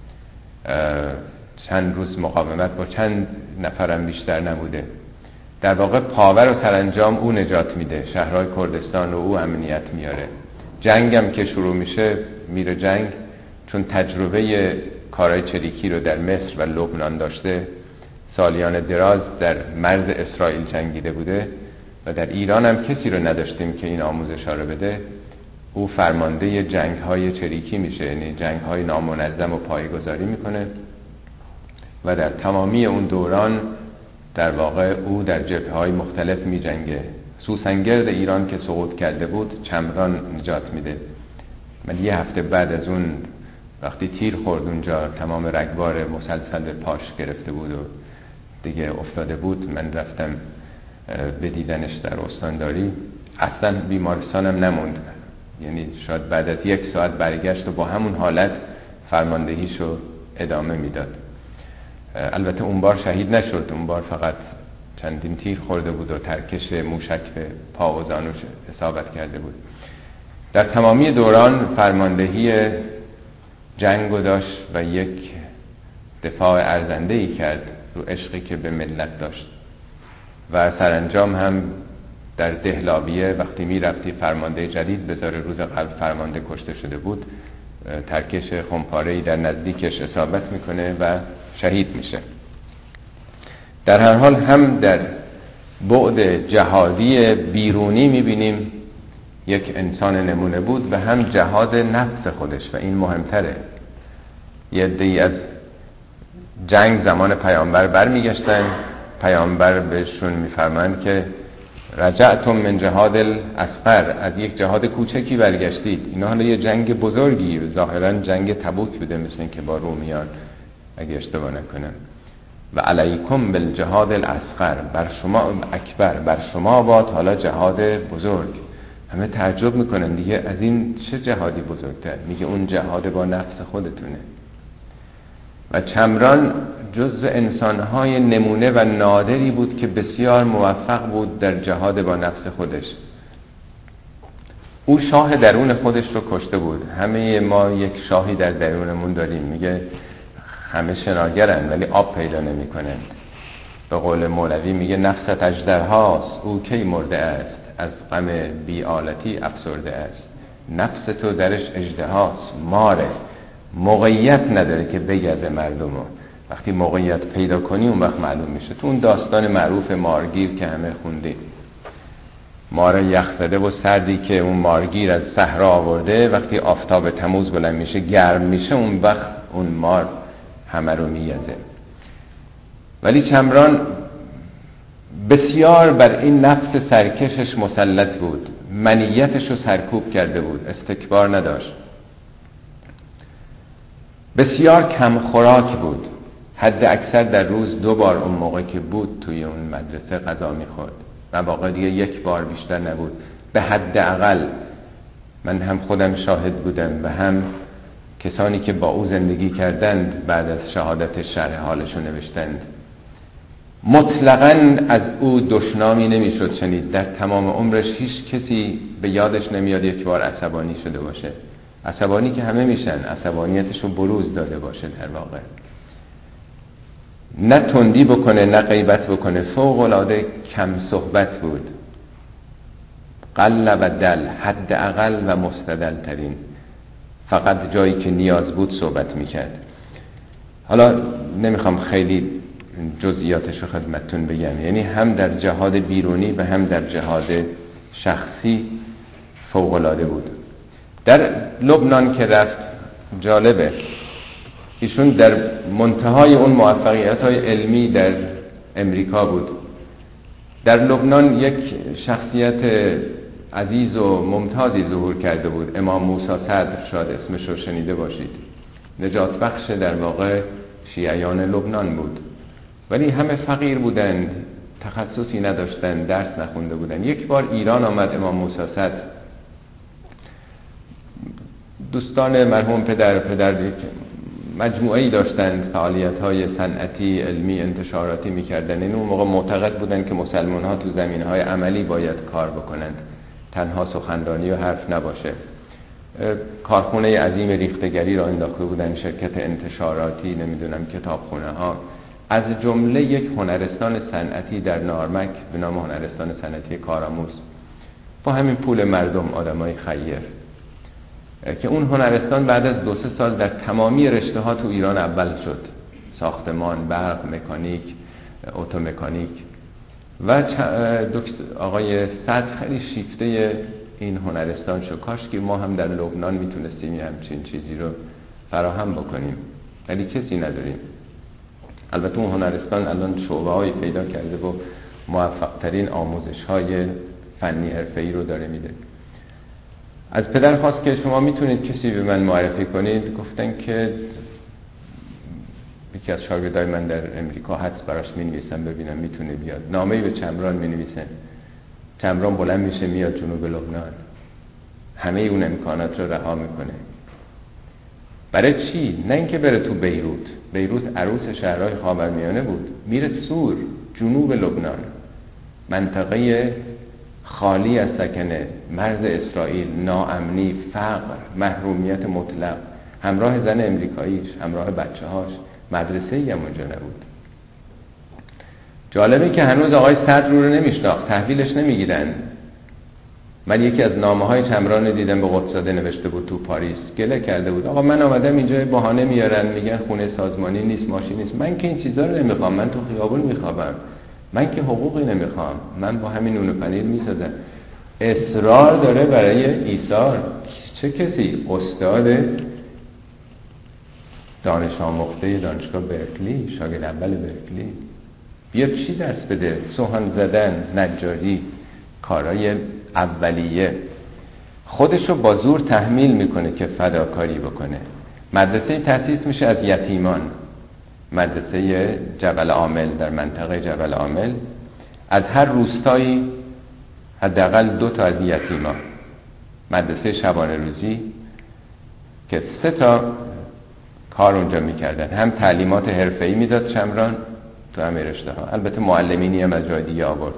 چند روز مقاومت با چند نفرم بیشتر نبوده. در واقع پاور و سرانجام او نجات میده، شهرهای کردستان رو او امنیت میاره. جنگم که شروع میشه میره جنگ، چون تجربه کارهای چریکی رو در مصر و لبنان داشته، سالیان دراز در مرز اسرائیل جنگیده بوده و در ایران هم کسی رو نداشتیم که این آموزش ها رو بده. او فرمانده جنگ های چریکی میشه، یعنی جنگ های نامنظم و پایه‌گذاری میکنه و در تمامی اون دوران در واقع او در جبهه های مختلف میجنگه. سوسنگرد ایران که سقوط کرده بود چمران نجات میده. من یه هفته بعد از اون وقتی تیر خورد اونجا، تمام رگبار مسلسل پاش گرفته بود و دیگه افتاده بود، من رفتم بدیدنش در استانداری. اصلا بیمارستانم نموند، یعنی شاید بعد از یک ساعت برگشت و با همون حالت فرماندهیشو ادامه میداد. البته اون بار شهید نشد، اون بار فقط چندین تیر خورده بود و ترکش موشک به پا و زانوش اصابت کرده بود. در تمامی دوران فرماندهی جنگو داشت و یک دفاع ارزنده‌ای کرد رو عشقی که به ملت داشت و سرانجام هم در دهلاویه وقتی می رفتی فرمانده جدید بذاره، روز قبل فرمانده کشته شده بود، ترکش خمپاره‌ای در نزدیکش اصابت میکنه و شهید میشه. در هر حال هم در بعد جهادی بیرونی میبینیم یک انسان نمونه بود و هم جهاد نفس خودش و این مهمتره. یه عده‌ای از جنگ زمان پیامبر برمیگشتن، پیامبر بهشون میفرمایند که رجعتم من جهاد الاصغر، از یک جهاد کوچکی برگشتید. اینا حالا یه جنگ بزرگی، ظاهرا جنگ تبوک بوده مثل این که با رومیان اگه اشتباه نکنم. و علیکم بالجهاد الاصغر، بر شما اکبر، بر شما باد حالا جهاد بزرگ. همه تعجب میکنن دیگه، از این چه جهادی بزرگتر؟ میگه اون جهاد با نفس خودتونه. و چمران جزء انسانهای نمونه و نادری بود که بسیار موفق بود در جهاد با نفس خودش. او شاه درون خودش رو کشته بود. همه ما یک شاهی در درونمون داریم. میگه همه شناگرن ولی آب پیدا نمی کنند. به قول مولوی میگه نفست اژدرهاست، او کی مرده است، از غم بی‌آلتی افسرده است. نفس تو درش اژدهاست، ماره، موقعیت نداره که بگرده مردمو. وقتی موقعیت پیدا کنی اون وقت معلوم میشه. تو اون داستان معروف مارگیر که همه خوندیم، مار یخزده و سردی که اون مارگیر از صحرا آورده، وقتی آفتاب تموز بلند میشه گرم میشه، اون وقت اون مار همه رو مییزه. ولی چمران بسیار بر این نفس سرکشش مسلط بود، منیتش رو سرکوب کرده بود، استکبار نداشت. بسیار کم خوراک بود، حد اکثر در روز دو بار اون موقع که بود توی اون مدرسه غذا میخورد و واقعا دیگه یک بار بیشتر نبود. به حد اقل من هم خودم شاهد بودم و هم کسانی که با او زندگی کردند بعد از شهادت شرح حالشو نوشتند. مطلقاً از او دشنامی نمیشد شنید. در تمام عمرش هیچ کسی به یادش نمیاد یک بار عصبانی شده باشه. عصبانی که همه میشن، عصبانیتشو بروز داده باشه. در واقع نه تندی بکنه نه غیبت بکنه، فوق العاده کم صحبت بود. قل و دل، حد اقل و مستدل ترین، فقط جایی که نیاز بود صحبت میکرد. حالا نمیخوام خیلی جزئیاتش رو خدمتتون بگم، یعنی هم در جهاد بیرونی و هم در جهاد شخصی فوق العاده بود. در لبنان که رفت، جالبه ایشون در منتهای اون موفقیت‌های علمی در امریکا بود. در لبنان یک شخصیت عزیز و ممتازی ظهور کرده بود، امام موسی صدر، شاید اسمش رو شنیده باشید. نجات بخش در واقع شیعیان لبنان بود، ولی همه فقیر بودند، تخصصی نداشتند، درس نخونده بودند. یک بار ایران آمد امام موسی صدر. دوستان مرحوم پدر پدر مجموعه‌ای داشتند، فعالیت‌های صنعتی، علمی، انتشاراتی می‌کردند. این اون موقع معتقد بودند که مسلمان‌ها تو زمینه‌های عملی باید کار بکنند، تنها سخنرانی و حرف نباشه. کارخونه عظیم ریختگری را انداخته بودند، شرکت انتشاراتی، نمیدونم کتابخونه‌ها، از جمله یک هنرستان صنعتی در نارمک به نام هنرستان صنعتی کارآموز، با همین پول مردم، آدمای خیر، که اون هنرستان بعد از دو سه سال در تمامی رشته ها تو ایران اول شد. ساختمان، برق، مکانیک، اتومکانیک. و آقای صدر خیلی شیفته این هنرستان شد. کاش که ما هم در لبنان میتونستیم همچین چیزی رو فراهم بکنیم، ولی کسی نداریم. البته اون هنرستان الان شعبه‌های پیدا کرده و موفق ترین آموزش های فنی حرفه‌ای رو داره میده. از پدر خواست که شما میتونید کسی به من معرفی کنید. گفتن که یکی از شاگردای من در امریکا حدس براش مینویسن ببینم میتونه بیاد. نامه‌ای به چمران مینویسن، چمران بلند میشه میاد جنوب لبنان، همه اون امکانات رو رها میکنه. برای چی؟ نه اینکه بره تو بیروت. بیروت عروس شهرهای خاورمیانه بود. میره سور، جنوب لبنان، منطقه خالی از سکنه، مرز اسرائیل، ناامنی، فقر، محرومیت مطلق، همراه زن امریکاییش، همراه بچه هاش. مدرسه‌ای هم اونجا نبود. جالبه که هنوز آقای صدر رو نمیشناخت، تحویلش نمیگیرن. من یکی از نامه‌های چمران رو دیدم، به قدس‌زاده نوشته بود تو پاریس، گله کرده بود آقا من آمدم اینجا، بهانه میارن میگن خونه سازمانی نیست، ماشین نیست. من که این چیزا رو نمیخوام، من تو خیابون میخوابم، من که حقوقی نمیخوام، من با همین نون و پنیر میسازم. اصرار داره برای ایثار. چه کسی؟ استاد دانش آموخته دانشگاه برکلی، شاگرد اول برکلی، بیا چی دست بده؟ سوهان زدن، نجاری، کارهای اولیه. خودشو با زور تحمیل میکنه که فداکاری بکنه. مدرسه تأسیس میشه از یتیمان، مدرسه جبل عامل در منطقه جبل عامل. از هر روستایی حداقل دو تا از یتیمان. مدرسه شبانه روزی که سه تا کار اونجا میکردن، هم تعلیمات حرفه‌ای میداد شمران تو همه رشته ها، البته معلمینی هم از جای دیگه آورد،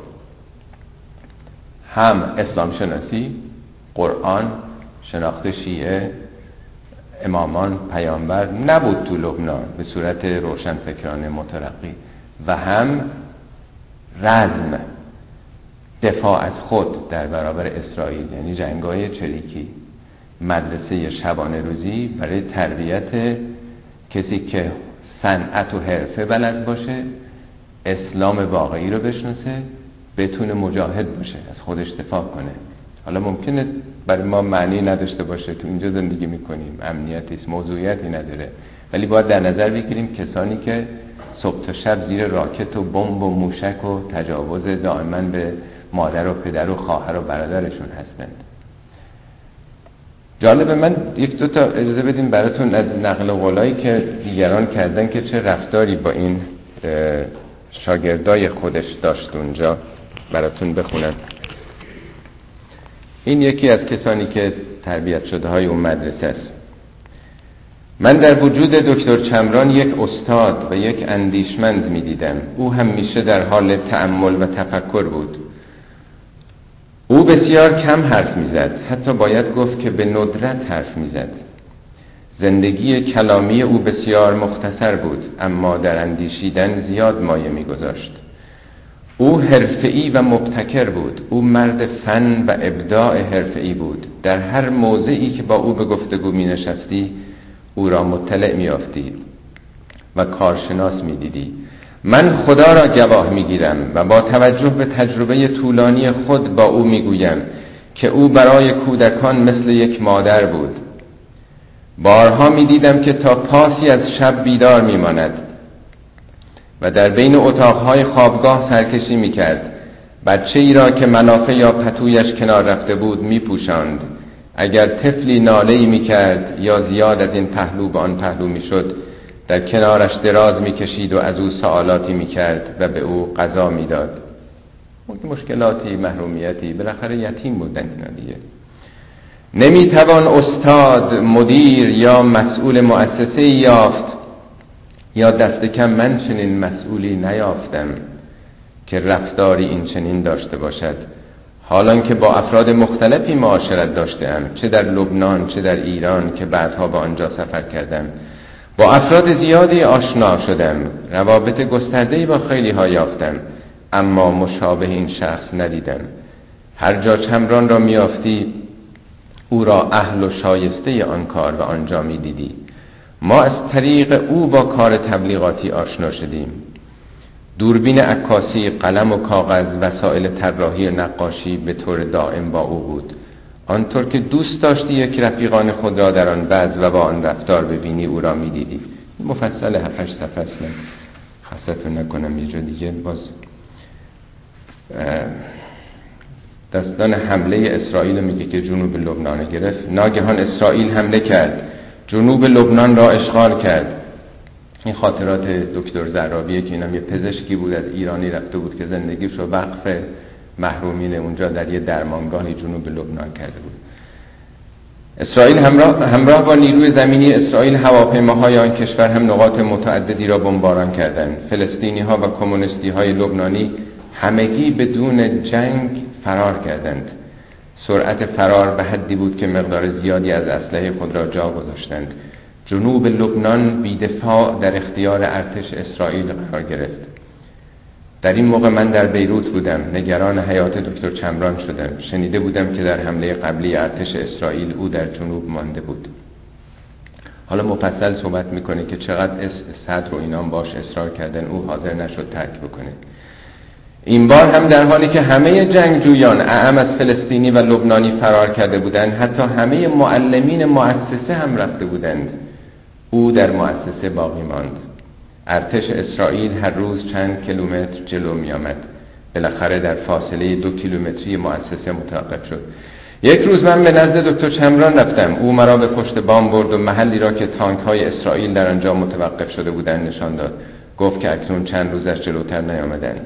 هم اسلام شناسی، قرآن، شناخت شیعه، امامان، پیامبر نبود تو لبنان به صورت روشن فکرانه مترقی، و هم رزم، دفاع از خود در برابر اسرائیل، یعنی جنگ‌های چریکی. مدرسه شبانه روزی برای تربیت کسی که صنعت و حرفه بلد باشه، اسلام واقعی رو بشناسه، بتونه مجاهد باشه، از خودش دفاع کنه. حالا ممکنه برای ما معنی نداشته باشه که اینجا زندگی میکنیم، امنیتی است، موضوعیتی نداره، ولی باید در نظر بگیریم کسانی که صبح تا شب زیر راکت و بمب و موشک و تجاوز دائما به مادر و پدر و خواهر و برادرشون هستند. جالبه، من یک دو تا اجازه بدیم براتون از نقل قولایی که دیگران کردن که چه رفتاری با این شاگردای خودش داشت اونجا براتون بخونم. این یکی از کسانی که تربیت شده های اون مدرسه است. من در وجود دکتر چمران یک استاد و یک اندیشمند می دیدم. او همیشه در حال تأمل و تفکر بود. او بسیار کم حرف می زد، حتی باید گفت که به ندرت حرف می زد. زندگی کلامی او بسیار مختصر بود، اما در اندیشیدن زیاد مایه می گذاشت. او حرفه‌ای و مبتکر بود. او مرد فن و ابداع حرفه‌ای بود. در هر موضعی که با او به گفتگو می نشستی او را مطلع می یافتی و کارشناس می دیدی. من خدا را گواه می گیرم و با توجه به تجربه طولانی خود با او می گویم که او برای کودکان مثل یک مادر بود. بارها می دیدم که تا پاسی از شب بیدار می ماند و در بین اتاقهای خوابگاه سرکشی می کرد. بچه ای را که ملافه یا پتویش کنار رفته بود می پوشاند. اگر طفلی ناله‌ای می کرد یا زیاد از این پهلو به آن پهلو می شد، در کنارش دراز می کشید و از او سوالاتی می کرد و به او غذا می داد. مشکلاتی، محرومیتی، بالاخره یتیم بودن اینا دیگه. نمی توان استاد، مدیر یا مسئول مؤسسه یافت، یا دست کم من چنین مسئولی نیافتم که رفتاری این چنین داشته باشد، حالان که با افراد مختلفی معاشرت داشتم، چه در لبنان چه در ایران که بعدها به آنجا سفر کردم. با افراد زیادی آشنا شدم، روابط گسترده‌ای با خیلی ها یافتم، اما مشابه این شخص ندیدم. هر جا چمران را میافتی او را اهل و شایسته آن کار و آنجا می دیدی. ما از طریق او با کار تبلیغاتی آشنا شدیم. دوربین عکاسی، قلم و کاغذ، وسایل طراحی و نقاشی به طور دائم با او بود. آنطور که دوست داشتی یک رفیقان خود را در آن بعض و با آن رفتار ببینی او را می دیدی. مفصل هفتش صفحه است، خستتون نکنم یه جا دیگه. باز داستان حمله اسرائیل میگه که جنوب لبنان گرفت. ناگهان اسرائیل حمله کرد، جنوب لبنان را اشغال کرد. این خاطرات دکتر زرابیه که اینم یه پزشکی بود از ایرانی رفته بود که زندگیش رو وقف محرومین اونجا در یه درمانگاهی جنوب لبنان کرده بود. اسرائیل همراه, همراه با نیروی زمینی اسرائیل هواپیماهای آن کشور هم نقاط متعددی را بمباران کردند. فلسطینی ها و کمونیستی های لبنانی همگی بدون جنگ فرار کردند. سرعت فرار به حدی بود که مقدار زیادی از اسلحه خود را جا گذاشتند. جنوب لبنان بی‌دفاع در اختیار ارتش اسرائیل قرار گرفت. در این موقع من در بیروت بودم، نگران حیات دکتر چمران شدم. شنیده بودم که در حمله قبلی ارتش اسرائیل او در جنوب مانده بود. حالا مفصل صحبت میکنه که چقدر صدر و اینام باش اصرار کردن، او حاضر نشد ترک بکنه. این بار هم در حالی که همه جنگجویان اعم از فلسطینی و لبنانی فرار کرده بودند، حتی همه معلمین مؤسسه هم رفته بودند، او در مؤسسه باقی ماند. ارتش اسرائیل هر روز چند کیلومتر جلو می آمد. بالاخره در فاصله دو کیلومتری مؤسسه متوقف شد. یک روز من به نزد دکتر چمران رفتم. او مرا به پشت بام برد و محلی را که تانک های اسرائیل در آنجا متوقف شده بودند نشان داد. گفت که اکنون چند روزش جلوتر نیامدند.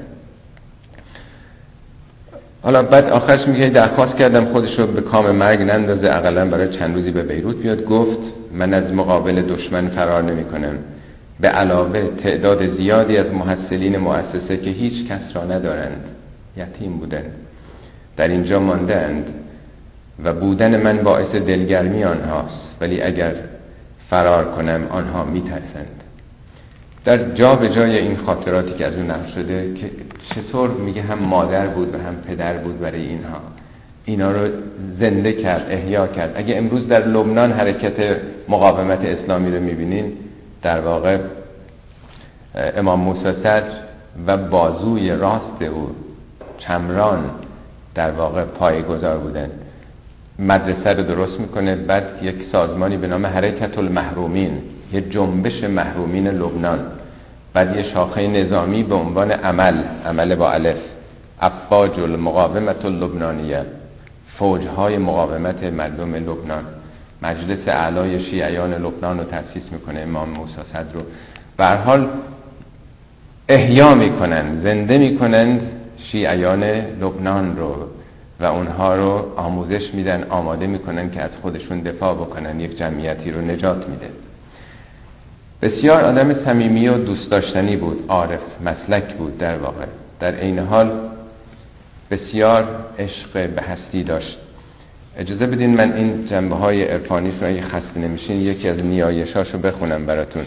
حالا بعد آخرش میگه درخواست کردم خودش رو به کام مرگ نندازه، اقلا برای چند روزی به بیروت بیاد. گفت من از مقابل دشمن فرار نمی کنم. به علاوه تعداد زیادی از محصلین مؤسسه که هیچ کس را ندارند، یتیم بودند، در اینجا ماندند و بودن من باعث دلگرمی آنهاست، ولی اگر فرار کنم آنها میترسند. در جا به جای این خاطراتی که از اون نقل شده که چطور میگه هم مادر بود و هم پدر بود برای اینها، اینا رو زنده کرد، احیا کرد. اگه امروز در لبنان حرکت مقاومت اسلامی رو میبینین، در واقع امام موسی صدر و بازوی راست او چمران در واقع پایه‌گذار بودن. مدرسه رو درست میکنه، بعد یک سازمانی به نام حرکت المحرومین، یه جنبش محرومین لبنان، بعد یه شاخه نظامی به عنوان عمل، عمل با الف، افواج المقاومت اللبنانیه، فوجهای مقاومت مردم لبنان. مجلس اعلای شیعیان لبنان رو تأسیس میکنه امام موسی صدر رو. به هر حال احیا میکنن، زنده میکنن شیعیان لبنان رو و اونها رو آموزش میدن، آماده میکنن که از خودشون دفاع بکنن، یک جمعیتی رو نجات میده. بسیار آدم صمیمی و دوست داشتنی بود، عارف مسلک بود در واقع. در عین حال بسیار عشق به هستی داشت. اجازه بدین من این جنبه های عرفانی رو اگه خسته نمیشین یکی از نیایشاشو بخونم براتون.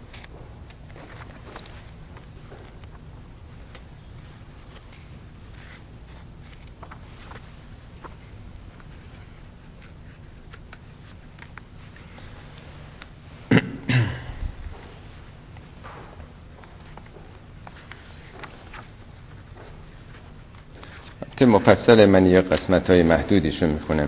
که مفصل من یه قسمت های محدودیشو میخونم.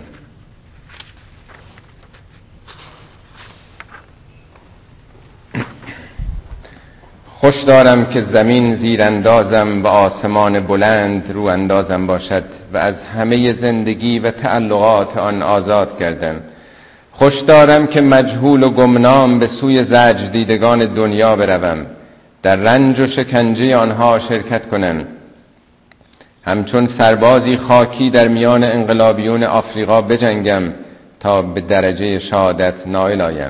خوش دارم که زمین زیر اندازم و آسمان بلند رو اندازم باشد و از همه زندگی و تعلقات آن آزاد گردم. خوش دارم که مجهول و گمنام به سوی زجر دیدگان دنیا بروم، در رنج و شکنجه آنها شرکت کنم، همچون سربازی خاکی در میان انقلابیون آفریقا بجنگم تا به درجه شهادت نائل آیم.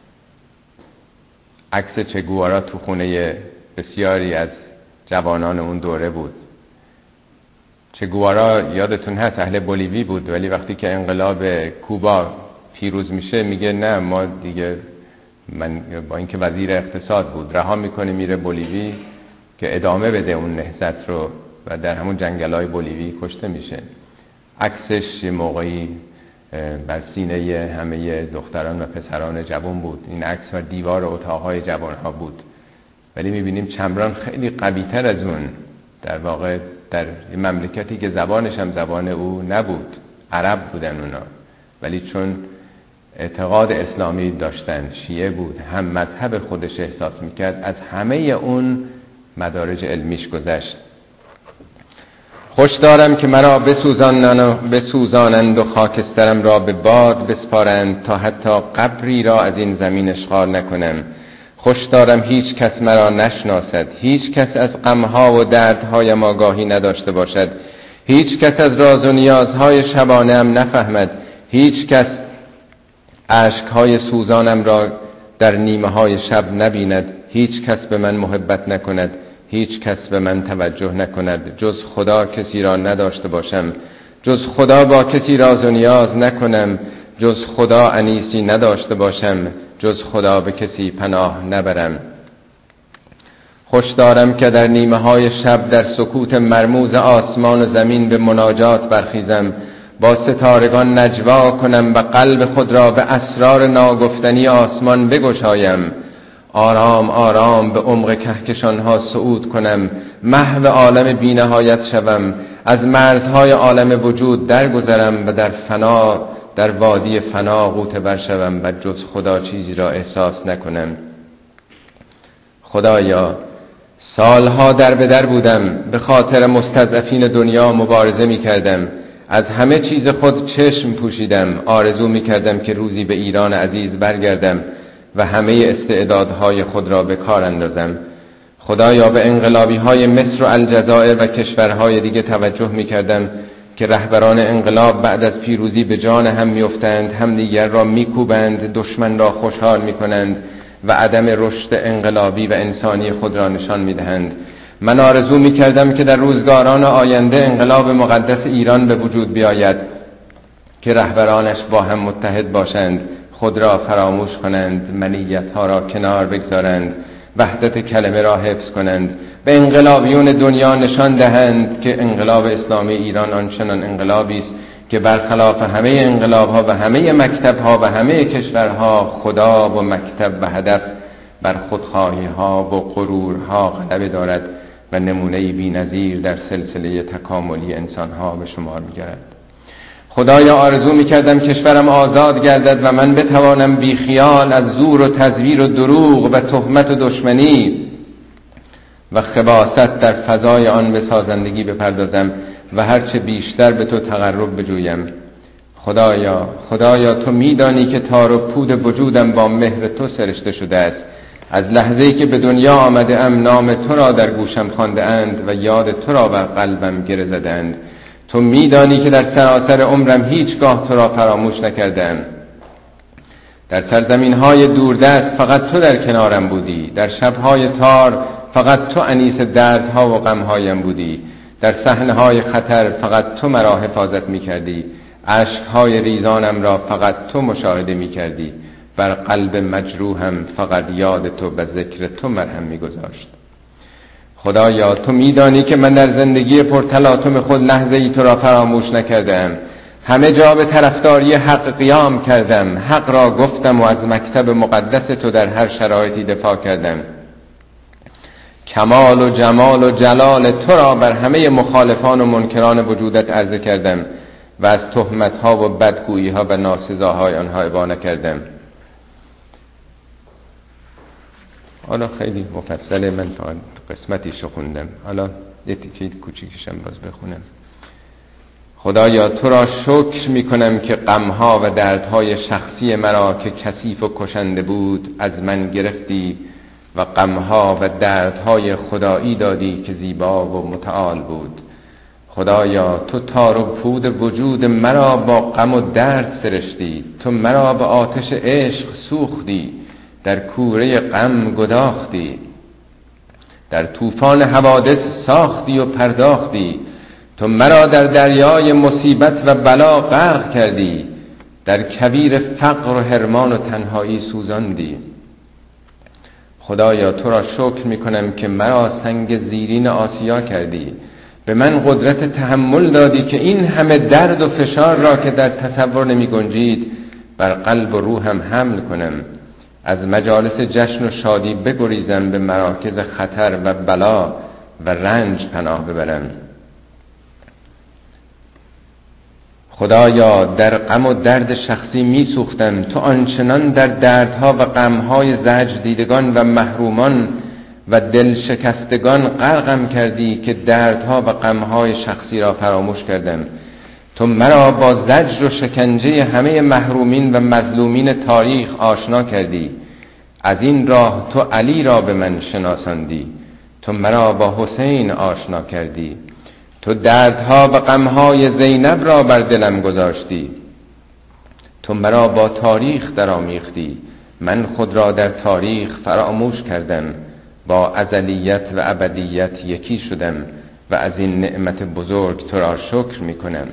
عکس چه گوارا تو خونه بسیاری از جوانان اون دوره بود. چه گوارا یادتون هست اهل بولیوی بود، ولی وقتی که انقلاب کوبا پیروز میشه میگه نه ما دیگه، من با اینکه وزیر اقتصاد بود، رها میکنه میره بولیوی که ادامه بده اون نهضت رو و در همون جنگل‌های بولیوی کشته میشه. عکسش موقعی بر سینه همه دختران و پسران جوان بود. این عکس بر دیوار اتاق‌های جوان‌ها بود. ولی می‌بینیم چمران خیلی قوی‌تر از اون، در واقع در مملکتی که زبانش هم زبان او نبود، عرب بودن اونا، ولی چون اعتقاد اسلامی داشتن، شیعه بود، هم مذهب خودش احساس می‌کرد، از همه اون مدارج علمیش گذشت. خوش دارم که مرا بسوزانند بسوزانند و خاکسترم را به باد بسپارند تا حتی قبری را از این زمین اشغال نکنم. خوش دارم هیچ کس مرا نشناسد، هیچ کس از غمها و دردهایم آگاهی نداشته باشد، هیچ کس از راز و نیازهای شبانه‌ام نفهمد، هیچ کس اشکهای سوزانم را در نیمه های شب نبیند، هیچ کس به من محبت نکند، هیچ کس به من توجه نکند، جز خدا کسی را نداشته باشم، جز خدا با کسی راز و نیاز نکنم، جز خدا انیسی نداشته باشم، جز خدا به کسی پناه نبرم. خوش دارم که در نیمه های شب در سکوت مرموز آسمان و زمین به مناجات برخیزم، با ستارگان نجوا کنم و قلب خود را به اسرار ناگفتنی آسمان بگشایم، آرام آرام به عمق کهکشان‌ها صعود کنم محو عالم بی نهایت شوم، از مرزهای عالم وجود درگذرم و در فنا، در وادی فنا غوطه بر شوم و جز خدا چیزی را احساس نکنم. خدایا سالها در به در بودم، به خاطر مستضعفین دنیا مبارزه می کردم، از همه چیز خود چشم پوشیدم، آرزو می کردم که روزی به ایران عزیز برگردم و همه استعدادهای خود را به کار اندازم. خدایا به انقلابی های مصر و الجزایر و کشورهای دیگه توجه می کردم که رهبران انقلاب بعد از پیروزی به جان هم می افتند، هم دیگر را می کوبند، دشمن را خوشحال می کنند و عدم رشد انقلابی و انسانی خود را نشان می دهند. من آرزو می کردم که در روزگاران آینده انقلاب مقدس ایران به وجود بیاید که رهبرانش با هم متحد باشند، خود را فراموش کنند، منیت‌ها را کنار بگذارند، وحدت کلمه را حفظ کنند، به انقلابیون دنیا نشان دهند که انقلاب اسلامی ایران آنچنان انقلابی است که برخلاف همه انقلاب‌ها و همه مکتب‌ها و همه کشورها خدا و مکتب و هدف بر خودخواهی‌ها و غرورها غلبه دارد و نمونه‌ای بی‌نظیر در سلسله تکاملی انسان‌ها به شمار می‌گیرد. خدایا آرزو می‌کردم کشورم آزاد گردد و من بتوانم بیخیال از زور و تزویر و دروغ و تهمت و دشمنی و خباثت در فضای آن به سازندگی بپردازم و هرچه بیشتر به تو تقرب بجویم. خدایا خدایا تو می‌دانی که تار و پود وجودم با مهر تو سرشته شده است. از لحظه‌ای که به دنیا آمده ام نام تو را در گوشم خوانده اند و یاد تو را بر قلبم گره زدند. تو می‌دانی که در سراسر عمرم هیچگاه تو را فراموش نکردم. در سرزمین‌های دوردست فقط تو در کنارم بودی، در شب‌های تار فقط تو انیس دردها و غم‌هایم بودی، در صحنه‌های خطر فقط تو مرا حفاظت می‌کردی، اشک‌های ریزانم را فقط تو مشاهده می‌کردی، بر قلب مجروحم فقط یاد تو و ذکر تو مرهم می‌گذاشت. خدایا تو می‌دانی که من در زندگی پرتلاطم خود لحظه‌ای تو را فراموش نکردم. همه جا به طرفداری حق قیام کردم، حق را گفتم و از مکتب مقدس تو در هر شرایطی دفاع کردم. کمال و جمال و جلال تو را بر همه مخالفان و منکران وجودت عرضه کردم و از تهمت‌ها و بدگویی‌ها و ناسزاهای آنها ابا کردم. حالا خیلی مفصله، من فقط قسمتیشو خوندم، حالا یه تیکه کوچیکشم باز بخونم. خدایا تو را شکر میکنم که غمها و دردهای شخصی مرا که کثیف و کشنده بود از من گرفتی و غمها و دردهای خدایی دادی که زیبا و متعال بود. خدایا تو تار و پود وجود مرا با غم و درد سرشتی، تو مرا به آتش عشق سوختی، در کوره غم گداختی، در طوفان حوادث ساختی و پرداختی، تو مرا در دریای مصیبت و بلا غرق کردی، در کویر فقر و حرمان و تنهایی سوزاندی. خدایا تو را شکر میکنم که مرا سنگ زیرین آسیا کردی، به من قدرت تحمل دادی که این همه درد و فشار را که در تصور نمی گنجید بر قلب و روحم حمل کنم، از مجالس جشن و شادی بگریزم، به مراکز خطر و بلا و رنج پناه ببرم. خدایا در غم و درد شخصی می سوختم، تو آنچنان در دردها و غمهای زجر دیدگان و محرومان و دل شکستگان غرقم کردی که دردها و غمهای شخصی را فراموش کردم. تو مرا با زجر و شکنجه همه محرومین و مظلومین تاریخ آشنا کردی، از این راه تو علی را به من شناساندی، تو مرا با حسین آشنا کردی، تو دردها و غمهای زینب را بر دلم گذاشتی، تو مرا با تاریخ درآمیختی، من خود را در تاریخ فراموش کردم، با ازلیت و ابدیت یکی شدم و از این نعمت بزرگ تو را شکر می کنم.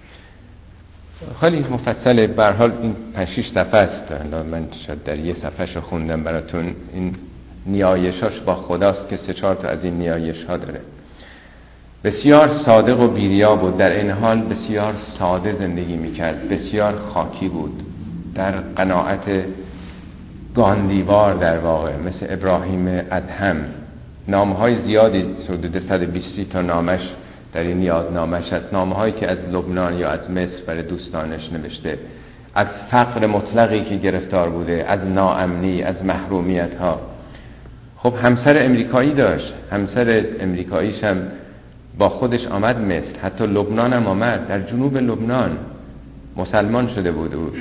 خیلی مفصله، به هر حال این پنج شش صفحه است، من شاید در یه صفحه‌شو خوندم براتون. این نیایشاش با خداست که سه چهار تا از این نیایش ها داره. بسیار صادق و بیریا بود، در این حال بسیار ساده زندگی میکرد، بسیار خاکی بود، در قناعت گاندیوار در واقع، مثل ابراهیم ادهم نامه‌های زیادی، حدود صد و بیست تا نامش در این یادنامه‌اش هست، نامه‌هایی که از لبنان یا از مصر برای دوستانش نوشته، از فقر مطلقی که گرفتار بوده، از ناامنی، از محرومیت‌ها. خب همسر امریکایی داشت، همسر امریکاییش هم با خودش آمد مصر، حتی لبنان هم آمد، در جنوب لبنان مسلمان شده بود او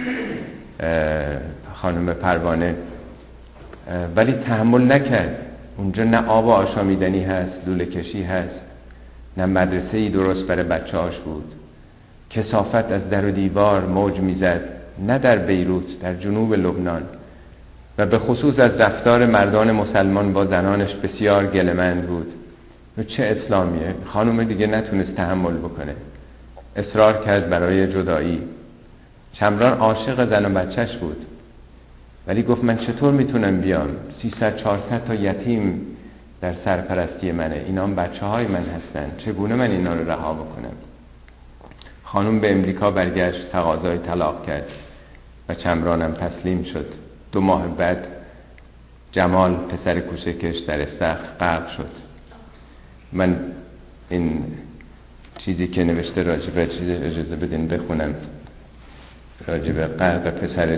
خانم پروانه، ولی تحمل نکرد. اونجا نه آب آشامیدنی هست، لوله کشی هست، نه مدرسه‌ای درست برای بچه‌هاش بود، کثافت از در و دیوار موج میزد، نه در بیروت، در جنوب لبنان، و به خصوص از رفتار مردان مسلمان با زنانش بسیار گله‌مند بود. و چه اسلامیه؟ خانم دیگه نتونست تحمل بکنه، اصرار کرد برای جدایی. چمران عاشق زن و بچهش بود، ولی گفت من چطور میتونم بیام؟ سیصد چهارصد تا یتیم در سرپرستی منه، اینا هم بچه های من هستن، چگونه من اینا رو رها بکنم؟ خانم به امریکا برگشت، تقاضای طلاق کرد و چمرانم تسلیم شد. دو ماه بعد جمال پسر کوچکش در استخر غرق شد. من این چیزی که نوشته راجبه چیز اجازه بدین بخونم، راجبه غرق پسرش،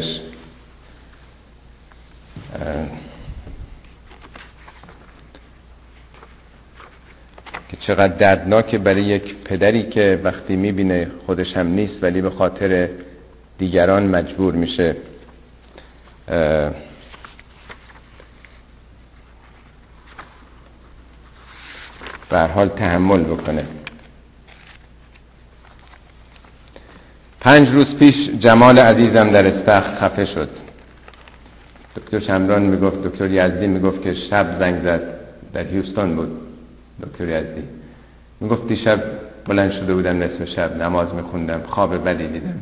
که چقدر دردناکه برای یک پدری که وقتی میبینه خودش هم نیست ولی به خاطر دیگران مجبور میشه به هر حال تحمل بکنه. پنج روز پیش جمال عزیزم در استخر خفه شد. دکتر چمران میگفت، دکتر یزدی میگفت که شب زنگ زد، در هیوستون بود دکتر یزدی، میگفت دیشب بلند شده بودم نصف شب نماز میخوندم، خواب بدی دیدم،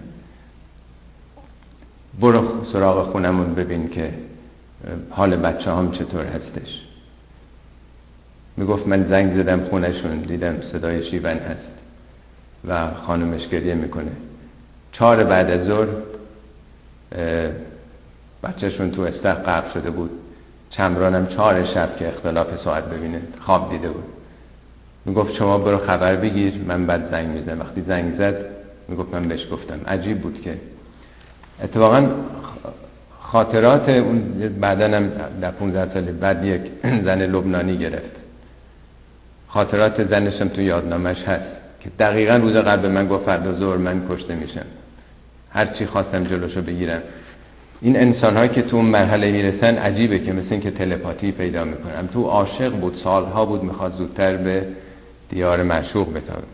برو سراغ خونمون ببین که حال بچه هم چطور هستش. میگفت من زنگ زدم خونشون، دیدم صدای شیون هست و خانمش گریه میکنه. چهار بعد از ظهر بچهشون تو استخر غرق شده بود. چمرانم چهار شب که اختلاف ساعت ببینه خواب دیده بود. میگفت شما برو خبر بگیر، من بعد زنگ میزنم. وقتی زنگ زد میگفت من بهش گفتم. عجیب بود که اتفاقا خاطرات اون بعدن هم در پانزده سال بعد یک زن لبنانی گرفت، خاطرات زنش هم تو یادنامش هست که دقیقا روز قبل من گفت فردا ظهر من کشته میشم، هر چی خواستم جلوشو بگیرم. این انسان هایی که تو اون مرحله میرسن عجیبه که مثل این که تلپاتی پیدا میکنن. تو عاشق بود، سالها بود میخواد زودتر به دیار معشوق بتابه.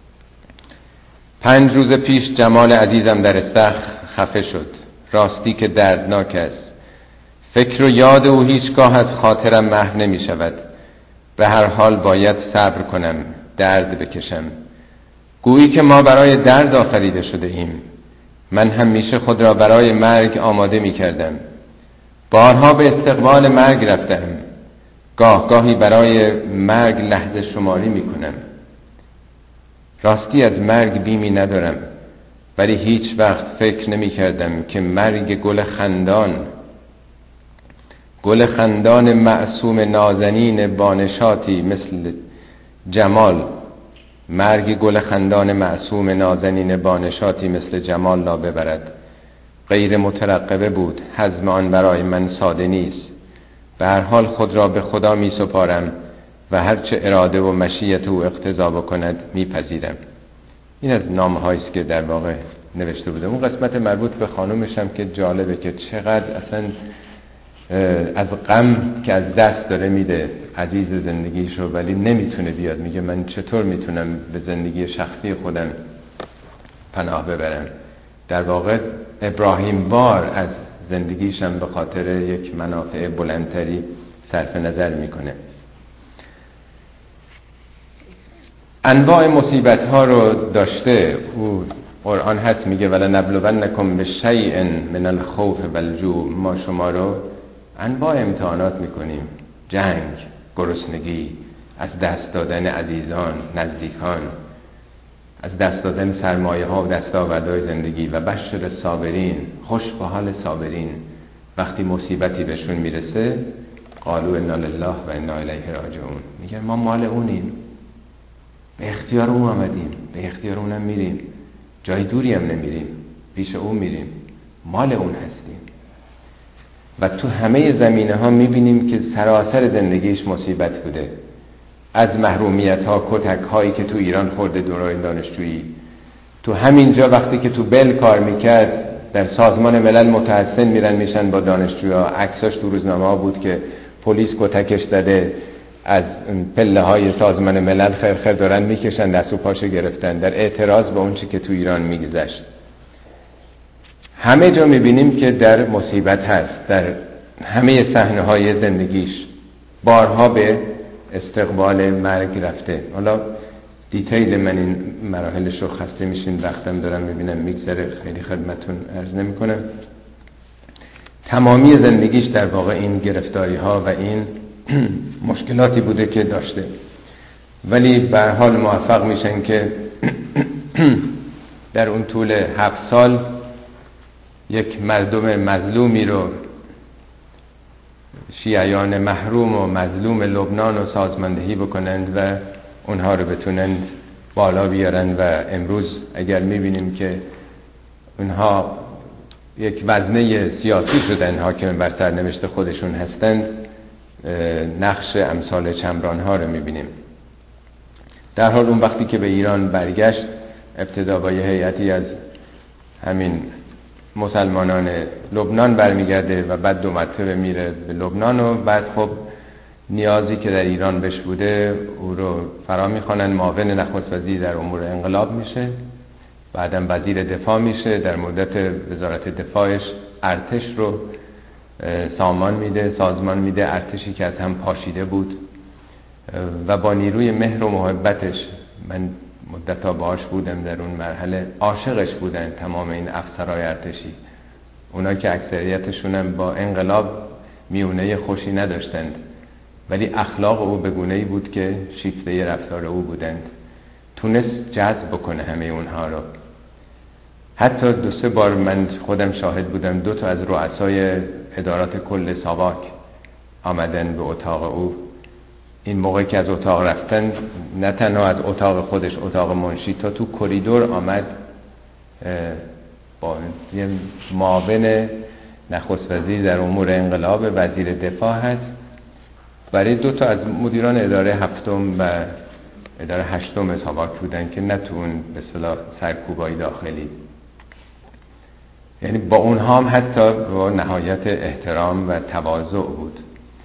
پنج روز پیش جمال عزیزم در استخر خفه شد. راستی که دردناک است. فکر و یاد او هیچگاه از خاطرم محو نمی شود. به هر حال باید صبر کنم، درد بکشم. گویی که ما برای درد آفریده شده ایم. من همیشه خود را برای مرگ آماده می کردم. بارها به استقبال مرگ رفتم. گاه گاهی برای مرگ لحظه شماری می کنم. راستی از مرگ بیمی ندارم، ولی هیچ وقت فکر نمی کردم که مرگ گل خندان، گل خندان معصوم نازنین بانشاتی مثل جمال، مرگ گل خندان معصوم نازنین بانشاتی مثل جمال لا ببرد. غیر مترقبه بود، حزم آن برای من ساده نیست. به هر حال خود را به خدا می سپارم و هرچه اراده و مشیت او اقتضا بکند می پذیرم. این از نامه‌هایی است که در واقع نوشته بودم. اون قسمت مربوط به خانومش هم که جالبه که چقدر اصلا از غم که از دست داره میده عزیز زندگیشو، ولی نمیتونه بیاد. میگه من چطور میتونم به زندگی شخصی خودم پناه ببرم. در واقع ابراهیم بار از زندگیشم به خاطر یک منافع بلندتری صرف نظر میکنه. انواع مصیبت ها رو داشته. او قرآن هست میگه ولا نبلونکم بشیء من الخوف والجوع، ما شما رو انواع امتحانات میکنیم، جنگ، گرسنگی، از دست دادن عزیزان، نزدیکان، از دست دادن سرمایه ها و دستاوردهای زندگی. و بشر صابرین، خوش به حال صابرین، وقتی مصیبتی بهشون میرسه قالوا انا لله و انا الیه راجعون. میگن ما مال اونیم، به اختیار اون آمدیم، به اختیار اونم میریم، جای دوری هم نمیریم، پیش اون میریم، مال اون هستیم. و تو همه زمینه ها میبینیم که سراسر زندگیش مصیبت بوده، از محرومیت ها، کتک هایی که تو ایران خورده دوران دانشجویی، تو همینجا وقتی که تو بل کار میکرد در سازمان ملل متحسن میرن میشن با دانشجوها، عکساش تو روزنامه ها بود که پلیس کتکش داده، از پله های سازمان ملل خرخر دارن میکشن، دست و پاشو گرفتن در اعتراض به اون چی که تو ایران میگذشت. همه جا میبینیم که در مصیبت هست، در همه صحنه های زندگیش بارها به استقبال مرگ رفته. حالا دیتیل من این مراحلش رو خسته میشین، وقتم دارم میبینم میگذره، خیلی خدمتون عرض نمی کنم. تمامی زندگیش در واقع این گرفتاری ها و این مشکلاتی بوده که داشته، ولی به هر حال موفق میشن که در اون طول هفت سال یک مردم مظلومی رو، شیعیان محروم و مظلوم لبنان رو سازماندهی بکنند و اونها رو بتونند بالا بیارن. و امروز اگر میبینیم که اونها یک وزنه سیاسی شدن، حاکم بر سرنوشت خودشون هستند، نقش امثال چمران ها رو میبینیم. در حال اون وقتی که به ایران برگشت، ابتدا با یه هیئتی از همین مسلمانان لبنان برمیگرده و بعد دو مرتبه میره به لبنان و بعد خب نیازی که در ایران بهش بوده او رو فرا میخوانن، معاون نخست وزیر در امور انقلاب میشه، بعدم وزیر دفاع میشه. در مدت وزارت دفاعش ارتش رو سامان میده، سازمان میده، ارتشی که از هم پاشیده بود و با نیروی مهر و محبتش، من مدتا باهاش بودم در اون مرحله، عاشقش بودن تمام این افسرهای ارتشی، اونا که اکثریتشون هم با انقلاب میونه خوشی نداشتند، ولی اخلاق او به گونه‌ای بود که شیفته رفتار او بودند، تونست جذب بکنه همه اونها رو. حتی دو سه بار من خودم شاهد بودم، دو تا از رؤسای ادارات کل ساواک آمدن به اتاق او. این موقع که از اتاق رفتن، نه تنها از اتاق خودش، اتاق منشی، تا تو کریدور آمد با یه معاون نخست وزیر در امور انقلاب، وزیر دفاع هست، برای دو تا از مدیران اداره هفتم و اداره هشتم ساواک بودن که نه تو اون به اصطلاح سرکوبای داخلی، یعنی با اونها هم حتی با نهایت احترام و تواضع بود.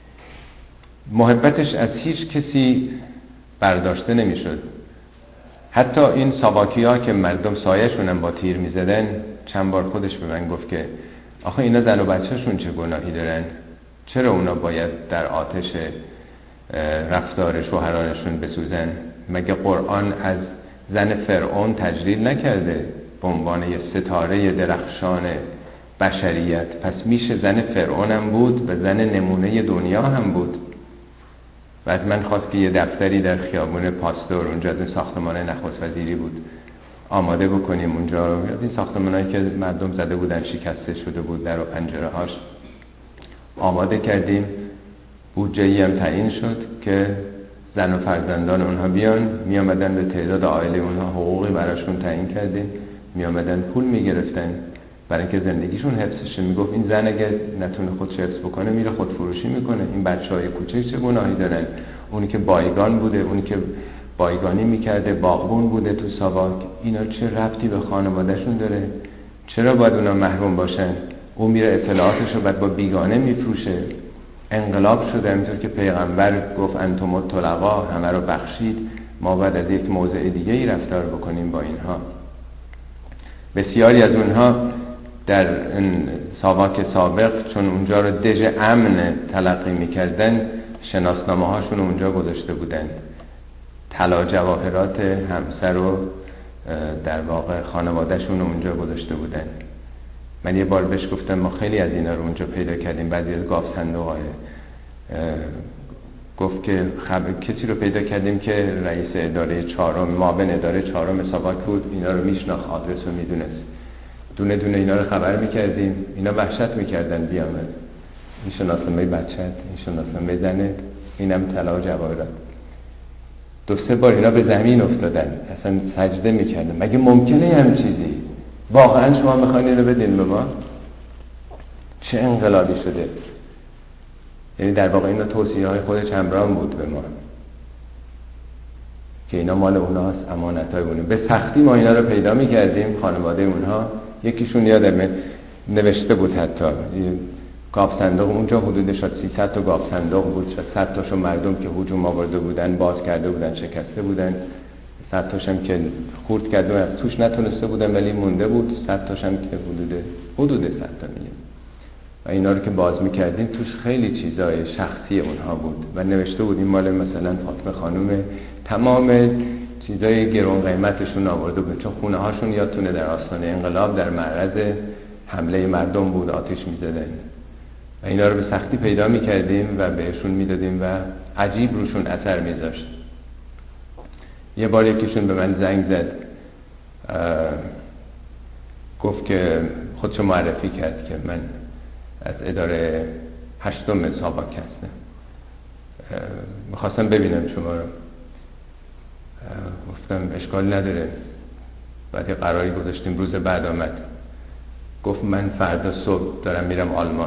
محبتش از هیچ کسی برداشته نمیشد. حتی این ساواکی ها که مردم سایه‌شون هم با تیر میزدن، چند بار خودش به من گفت که آخه اینا زن و بچه‌شون چه گناهی دارن؟ چرا اونا باید در آتش رفتار شوهرانشون بسوزن؟ مگه قرآن از زن فرعون تجلیل نکرده به عنوان یه ستاره درخشان بشریت؟ پس میشه زن فرعون هم بود و زن نمونه دنیا هم بود. و از من خواست که یه دفتری در خیابون پاستور، اونجا از این ساختمان نخست وزیری بود، آماده بکنیم اونجا. این ساختمانایی که مردم زده بودن شکسته شده بود در و پنجره هاش، آماده کردیم. بودجه‌ای هم تعیین شد که زن و فرزندان اونها بیان، می آمدن به تعداد عائله اونها حقوقی براشون تعیین کردیم، می آمدن پول می گرفتن برای اینکه زندگیشون حفظ شه. می گفت این زن اگه نتونه خودش حفظ بکنه میره خودفروشی میکنه، این بچهای کوچه چه گناهی دارن؟ اونی که بایگان بوده، اونی که بایگانی میکرده، باغبون بوده تو ساواک، اینا چه ربطی به خانوادهشون داره؟ چرا باید اونا محروم باشن؟ اون میره اطلاعاتش رو بعد با بیگانه میفروشه. انقلاب شده، همینطور که پیغمبر گفت انتم الطلقا، همه رو بخشید، ما باید از یک موضع دیگه ای رفتار بکنیم با اینها. بسیاری از اونها در ساواک سابق چون اونجا رو دژ امن تلقی میکردن، شناسنامه هاشون اونجا گذاشته بودن، طلا جواهرات همسر و در واقع خانوادهشون اونجا گذاشته بودن. من یه بار بهش گفتم ما خیلی از اینا رو اونجا پیدا کردیم، بعضی از گاف صندوق‌های. گفت که خب کسی رو پیدا کردیم که رئیس اداره چهارم، معاون اداره چهارم ساواک بود، اینا رو میشناخت، آدرس رو میدونست، دونه دونه اینا رو خبر میکردیم، اینا وحشت میکردن بیامد. این شناسنامه بچت، این شناسنامه زنه، اینم طلا و جواهرات. دو سه بار اینا به زمین افتادن، اصلا سجده میکردن. مگه ممکنه هم چیزی؟ واقعا شما میخواین اینو بدین به ما؟ چه انقلابی شده. یعنی در واقع اینا توصیه های خود چمران بود به ما که اینا مال اوناست، امانت های اونه. به سختی ما اینا رو پیدا میکردیم. خانواده اونها یکیشون یادمه نوشته بود، حتی گاف صندوق اونجا حدود شاید سیصد تا گاف صندوق بود، شاید صد تاشون مردم که هجوم آورده بودن باز کرده بودن، شکسته بودن، صد تاشم که خورد کرده از توش نتونسته بودن ولی مونده بود، صد تاشم که حدود حدود صد تا میگه. و اینا رو که باز میکردیم توش خیلی چیزای شخصی اونها بود و نوشته بود این مال مثلا فاطمه خانومه. تمام چیزای گران قیمتشون آورده بود، چون خونه هاشون یادتونه در آستانه انقلاب در معرض حمله مردم بود، آتش میزدن و اینا رو به سختی پیدا میکردیم و بهشون میدادیم و عجیب روشون اثر میذاشت. یه بار یکیشون به من زنگ زد، گفت که خودشو معرفی کرد که من از اداره هشتم ساواک هستم، میخواستم ببینم شما رو. گفتم اشکال نداره. بعد یه قراری گذاشتیم، روز بعد آمد گفت من فردا صبح دارم میرم آلمان.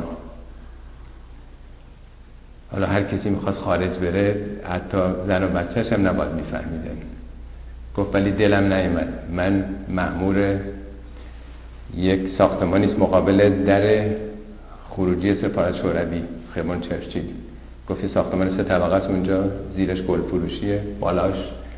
حالا هر کسی میخواست خارج بره، حتی زن و بچه‌ش هم نباید میفهمیدن. گفت ولی دلم نیامد، من مأمور یک ساختمانی است مقابل در خروجی سفارت شوروی خیابان چرچیل. گفت یه ساختمان سه طبقه است اونجا، زیرش گل فروشیه، بالاش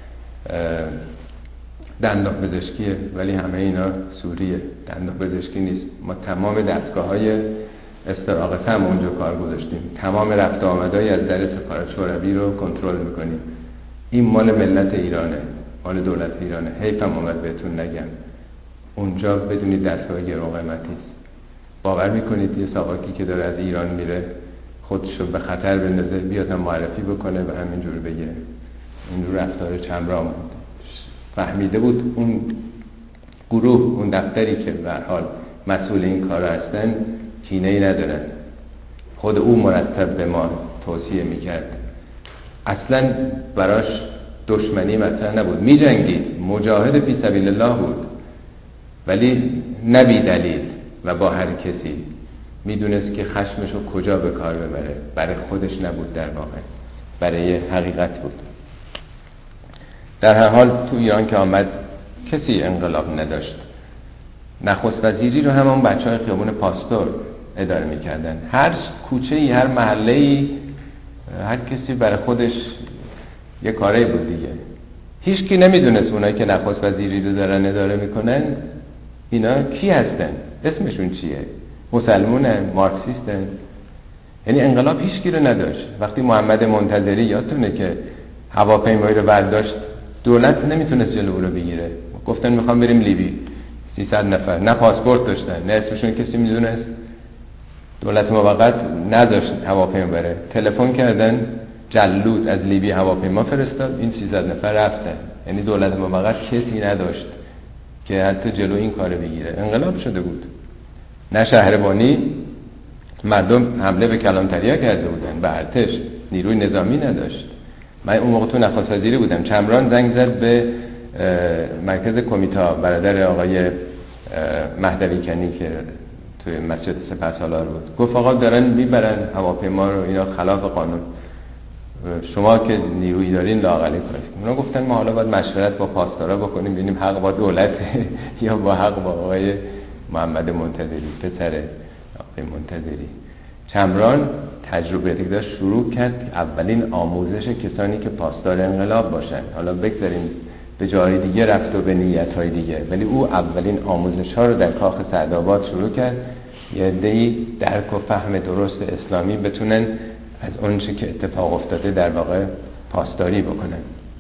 دندان پزشکیه، ولی همه اینا سوریه، دندان پزشکی نیست. ما تمام دستگاه‌های استراقه هم اونجا کار گذاشتیم، تمام رفت و آمدهای از در سفارت شوروی رو کنترل میکنیم. این مال ملت ایرانه، مال دولت ایرانه. حیفم اومد بهتون نگم. اونجا بدونید دستگاه گران قیمتی است. باور میکنید یه ساواکی که داره از ایران میره خودشو به خطر بندازه بیاد هم معرفی بکنه و همینجور بگه؟ این رو رفتار چمران بود. فهمیده بود اون گروه، اون دفتری که به هر حال مسئول این کار هستن کینه‌ای ندارن. خود او مرتب به ما توصیه میکرد. اصلا براش دشمنی مثلا نبود، میجنگید، مجاهد فی سبیل الله بود، ولی نه بی دلیل و با هر کسی. میدونست که خشمشو کجا به کار ببره. برای خودش نبود، در واقع برای حقیقت بود. در هر حال تو ایران که آمد کسی انقلاب نداشت. نخست وزیری رو همون بچهای خیابون پاستور اداره میکردن. هر کوچه‌ای، هر محله‌ای، هر کسی برای خودش یه کاری بود دیگه. هیچ کی نمیدونست اونایی که نخست وزیری رو دارن اداره میکنن اینا کی هستن، اسمشون چیه، مسلمونن، مارکسیستن. یعنی انقلاب هیچ کی رو نداشت. وقتی محمد منتظری یادتونه که هواپیمایی رو برداشت، دولت نمیتونست جلو رو بگیره. گفتن میخوام بریم لیبی، سیصد نفر، نه پاسپورت داشتن، نه اسمشون کسی میدونست. دولت موقت نداشت هواپیما بره. تلفن کردن، جلود از لیبی هواپیما فرستاد، این سیصد نفر رفتن. یعنی دولت موقت کسی نداشت که حتی جلو این کار بگیره. انقلاب شده بود. نه شهربانی، مردم حمله به کلانتریا کرده بودن، به ارتش، نیروی نظامی نداشت. من اون موقع تو نخست وزیری بودم. چمران زنگ زد به مرکز کمیته برادر آقای مهدوی کنی که توی مسجد سپهسالار بود. گفت آقا دارن میبرن هواپیما رو، اینا خلاف قانون، شما که نیرویی دارین لااقل کنید. اونا گفتن ما حالا باید مشورت با پاسدارا بکنیم ببینیم حق با دولت یا با حق با آقای محمد منتظری، پسر آقای منتظری. چمران تجربه دیگه داشت، شروع کرد اولین آموزش کسانی که پاسدار انقلاب باشن. حالا بگذاریم به جای دیگه رفت و به نیت‌های دیگه، ولی او اولین آموزش ها رو در کاخ سعدآباد شروع کرد. یه عده‌ای درک و فهم درست اسلامی بتونن از اونچه که اتفاق افتاده در واقع پاسداری بکنن.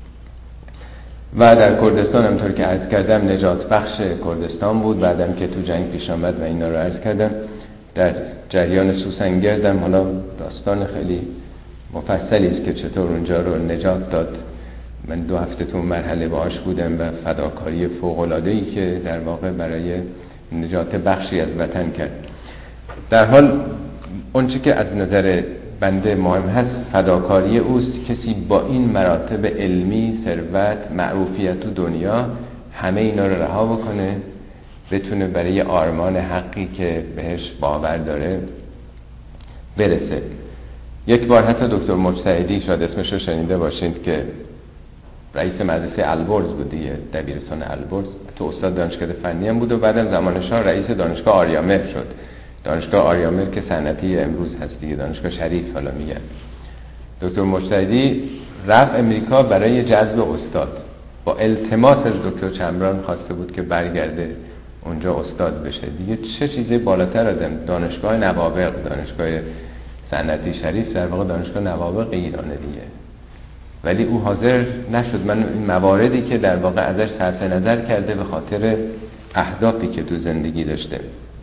و در کردستان همطور که عرض کردم نجات بخش کردستان بود. بعدم که تو جنگ پیش آمد و اینا رو عرض کردم. در جریان سوسنگردم حالا داستان خیلی مفصلی است که چطور اونجا رو نجات داد. من دو هفته تو مرحله باهاش بودم و فداکاری فوق‌العاده‌ای که در واقع برای نجات بخشی از وطن کرد. در حال اونچه که از نظر بنده مهم هست فداکاری اوست. کسی با این مراتب علمی، ثروت، معروفیت تو دنیا همه اینا رو رها بکنه، بتونه برای آرمان حقی که بهش باور داره برسه. یک بار حتی دکتر مجتهدی، شاید اسمش رو شنیده باشید، که رئیس مدرسه البرز بود دیگه، دبیرستان البرز، تو استاد دانشکده فنی هم بود و بعدم زمان شاه رئیس دانشگاه آریامر شد. دانشگاه آریامر که صنعتی امروز هست دیگه، دانشگاه شریف حالا میگن. دکتر مجتهدی رفت امریکا برای جذب استاد، با التماس از دکتر چمران خواسته بود که برگرده اونجا استاد بشه. دیگه چه چیزی بالاتر از دانشگاه نوابغ، دانشگاه صنعتی شریف در واقع دانشگاه نوابغ ایرانه دیگه، ولی او حاضر نشد. من این مواردی که در واقع ازش صرف نظر کرده به خاطر اهدافی که تو زندگی داشته،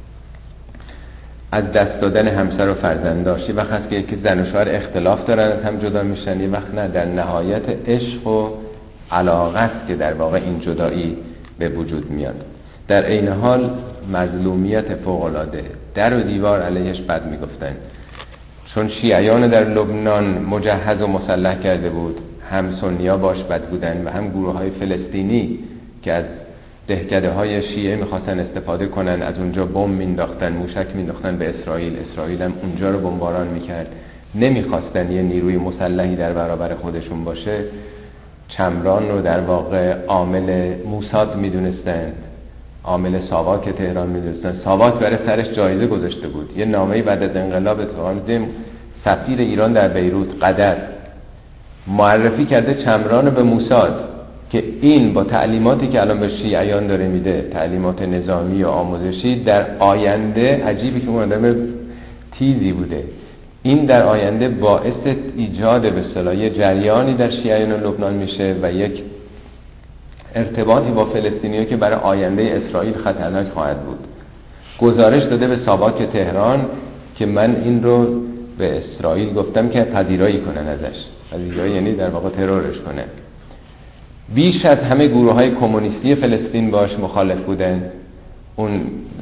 از دست دادن همسر و فرزنداش، یه وقت هست که یکی زن و شوهر اختلاف دارن از هم جدا میشن، یه وقت نه، در نهایت عشق و علاقه است که در واقع این جدایی به وجود میاد. در عین حال مظلومیت فوق‌العاده، در و دیوار علیهش بد میگفتن، چون شیعیان در لبنان مجهز و مسلح کرده بود، هم سنی‌ها باش بد بودن و هم گروه های فلسطینی که از دهکده های شیعه میخواستن استفاده کنن، از اونجا بمب مینداختن، موشک مینداختن به اسرائیل، اسرائیل هم اونجا رو بمباران میکرد. نمیخواستن یه نیروی مسلحی در برابر خودشون باشه. چمران رو در واقع عامل موساد میدونستن، عامل ساواک تهران میدونستن. ساواک برای سرش جایزه گذاشته بود، یه نامه‌ای بعد از انقلاب اتفاقا دیدیم سفیر ایران در بیروت قدر معرفی کرده چمران رو به موساد که این با تعلیماتی که الان به شیعیان داره میده، تعلیمات نظامی و آموزشی، در آینده، عجیبی که اون آدم تیزی بوده، این در آینده باعث ایجاد به اصطلاح جریانی در شیعیان لبنان میشه و یک ارتباطی با فلسطینی‌ها که برای آینده اسرائیل خطرناک خواهد بود. گزارش داده به ساواک تهران که من این رو به اسرائیل گفتم که پذیرایی کنن ازش. پذیرایی یعنی در واقع ترورش کنه. بیش از همه گروه های کمونیستی فلسطین باش مخالف بودن. اون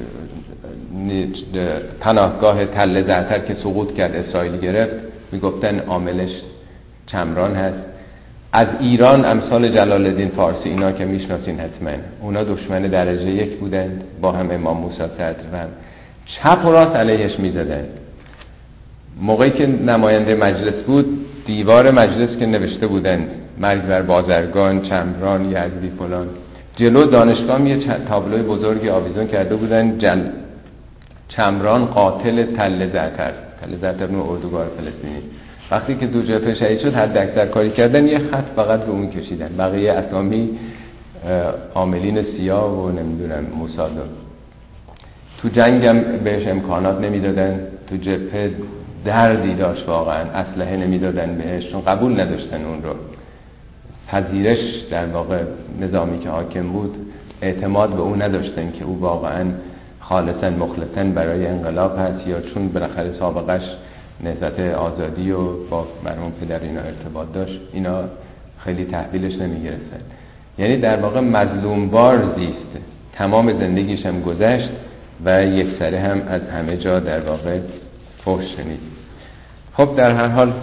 پناهگاه تل زعتر که سقوط کرد، اسرائیل گرفت، میگفتن عاملش چمران هست. از ایران امثال جلال الدین فارسی، اینا که میشناسین حتما، اونا دشمن درجه یک بودن، با هم امام موسی صدر و هم چپ و راست علیهش میزدن. موقعی که نماینده مجلس بود، دیوار مجلس که نوشته بودن مرگ بر بازرگان، چمران، یزدی فلان، جلو دانشگاه یه تابلوی بزرگی آویزون کرده بودن، جل چمران قاتل تل زعتر. تل زعتر نوع اردوگاه فلسطینی. وقتی که دو جبهه شهید شد، حد اکثر کاری کردن، یه خط فقط به اون کشیدن، بقیه اسامی عاملین سیاه و نمیدونم موساد. تو جنگم بهش امکانات نمیدادن، تو جبهه دردی داشت واقعا، اسلحه نمیدادن بهش، چون قبول نداشتن اون رو. پذیرش در واقع نظامی که حاکم بود، اعتماد به اون نداشتن که او واقعا خالصا مخلصا برای انقلاب هست، یا چون بالاخره سابقش نهضت آزادی و با مرحوم پدر اینا ارتباط داشت، اینا خیلی تحویلش نمیگرفتن. یعنی در واقع مظلوموار زیست، تمام زندگیش هم گذشت و یک سره هم از همه جا در واقع فحش شنید. خب در هر حال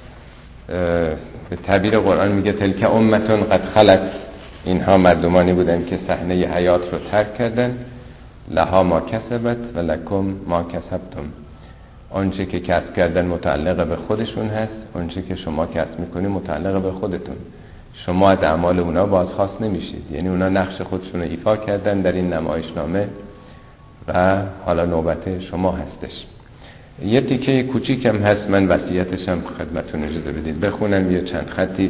به تعبیر قرآن میگه تلک امتون قد خلت، اینها مردمانی بودن که صحنه حیات رو ترک کردن، لها ما کسبت و لکم ما کسبتم. آنچه که کسب کردن متعلق به خودشون هست، آنچه که شما کسب میکنی متعلق به خودتون. شما از اعمال اونا بازخواست نمیشید. یعنی اونا نقش خودشون رو ایفا کردن در این نمایشنامه و حالا نوبت شما هستش. یه تیکه کوچیکم هست، من وصیتشم خدمتتون اجازه بدید بخونم یه چند خطی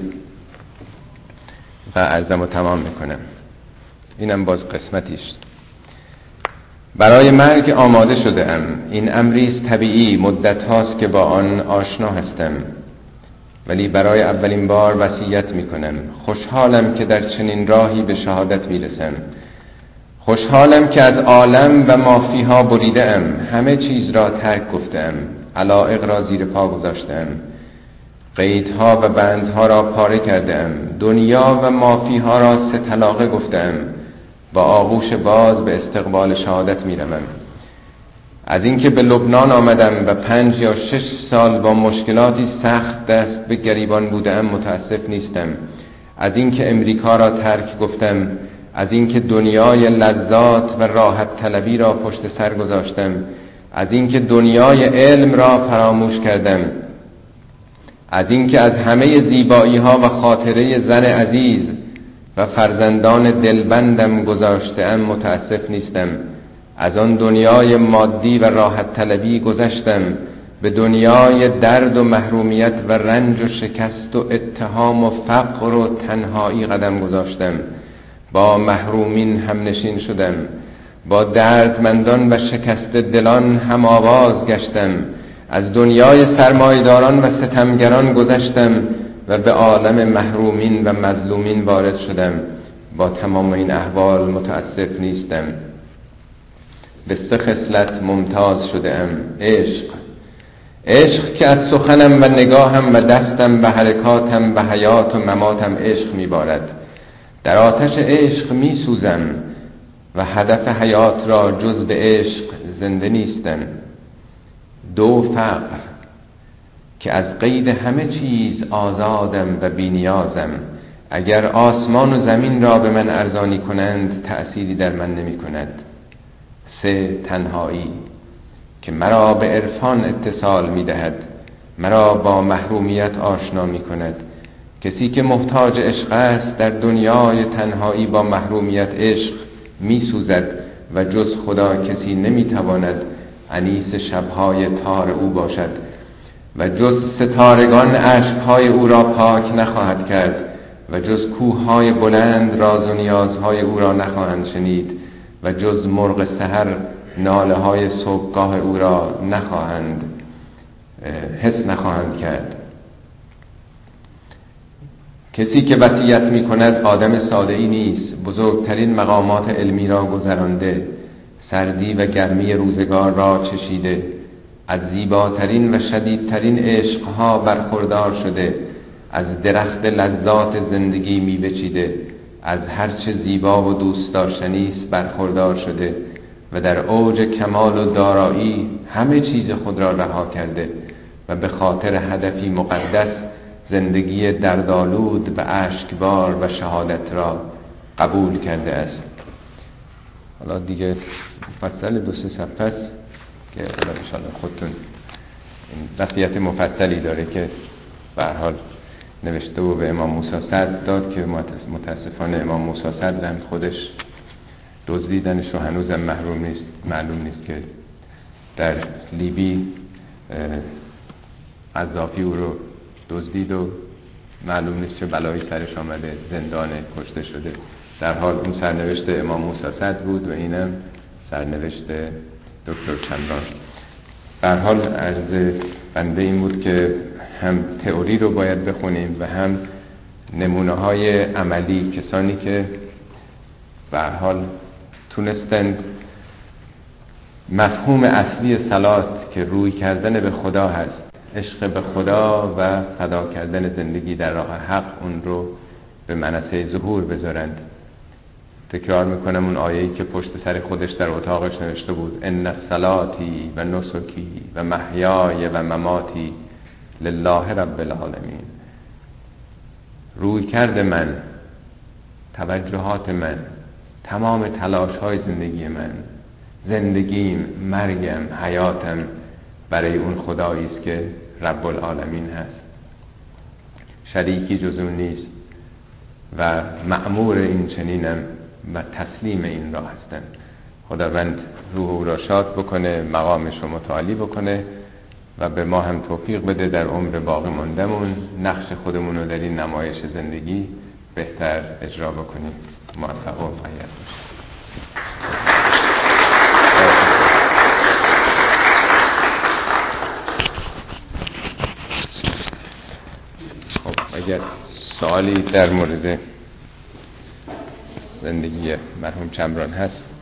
و عرضمو تمام میکنم. اینم باز قسمتیش. برای مرگ آماده شده ام، این امریست طبیعی، مدت هاست که با آن آشنا هستم، ولی برای اولین بار وصیت میکنم. خوشحالم که در چنین راهی به شهادت میرسم. خوشحالم که از عالم و مافیها بریده ام، همه چیز را ترک گفتم، علایق را زیر پا گذاشتم، قیدها و بندها را پاره کردم، دنیا و مافیها را سه طلاقه گفتم، با آغوش باز به استقبال شهادت میرمم. از اینکه به لبنان آمدم و پنج یا شش سال با مشکلاتی سخت دست به گریبان بودم متاسف نیستم. از اینکه امریکا را ترک گفتم، از اینکه دنیای لذات و راحت طلبی را پشت سر گذاشتم، از اینکه دنیای علم را فراموش کردم، از اینکه از همه زیبایی ها و خاطره زن عزیز و فرزندان دلبندم گذاشتم متاسف نیستم. از آن دنیای مادی و راحت طلبی گذشتم به دنیای درد و محرومیت و رنج و شکست و اتهام و فقر و تنهایی قدم گذاشتم. با محرومین هم نشین شدم، با دردمندان و شکست دلان هم آواز گشتم. از دنیای سرمایداران و ستمگران گذشتم و به عالم محرومین و مظلومین وارد شدم. با تمام این احوال متاسف نیستم. به سه خصلت ممتاز شده‌ام: عشق عشق که از سخنم و نگاهم و دستم و حرکاتم و حیات و مماتم عشق می‌بارد. در آتش عشق می‌سوزم و هدف حیات را جز به عشق زنده نیستم. دو فقر که از قید همه چیز آزادم و بی‌نیازم. اگر آسمان و زمین را به من ارزانی کنند تأثیری در من نمی کند. سه تنهایی که مرا به عرفان اتصال می دهد، مرا با محرومیت آشنا می کند. کسی که محتاج عشق است در دنیای تنهایی با محرومیت عشق می سوزد و جز خدا کسی نمی تواند انیس شبهای تار او باشد و جز ستارگان عشقهای او را پاک نخواهد کرد و جز کوههای بلند راز و نیازهای او را نخواهند شنید و جز مرغ سحر ناله های صبحگاه او را نخواهند حس نخواهند کرد. کسی که وصیت می کند آدم ساده‌ای نیست. بزرگترین مقامات علمی را گذرانده، سردی و گرمی روزگار را چشیده، از زیباترین و شدیدترین عشقها برخوردار شده، از درخت لذات زندگی می بچیده، از هرچه زیبا و دوست داشتنی است برخوردار شده و در اوج کمال و دارایی همه چیز خود را رها کرده و به خاطر هدفی مقدس زندگی دردآلود و اشکبار و شهادت را قبول کرده است. حالا دیگه مفصل دو سه صفحه است که انشاءالله خودتون این وصیت مفصلی داره که به هر حال نوشته و به امام موسی صدر داد که متاسفانه امام موسی صدر هم خودش دزدیدنش و هنوزم محروم نیست، معلوم نیست که در لیبی قذافی او رو دزدید و معلوم نیست چه بلایی سرش آمده، زندان، کشته شده. در حال اون سرنوشت امام موسی صدر بود و اینم سرنوشت دکتر چمران. به هر حال عرض بنده این بود که هم تئوری رو باید بخونیم و هم نمونه های عملی، کسانی که به هر حال تونستند مفهوم اصلی صلات که روی کردن به خدا هست، عشق به خدا و فدا کردن زندگی در راه حق، اون رو به منصه ظهور بذارند. تکرار میکنم اون آیه‌ای که پشت سر خودش در اتاقش نوشته بود: ان صلاتی و نسکی و محیای و مماتی لله رب العالمین. روی کرد من، توجهات من، تمام تلاش های زندگی من، زندگیم، مرگم، حیاتم برای اون خدایی است که رب العالمین هست، شریکی جز اون نیست و مأمور این چنینم و تسلیم این را هستم. خداوند روح او را شاد بکنه، مقامش رو متعالی بکنه و به ما هم توفیق بده در عمر باقی ماندمون نقش خودمون رو در این نمایش زندگی بهتر اجرا بکنیم. موفق و مؤید باشید. خب اگر سوالی در مورد زندگی مرحوم چمران هست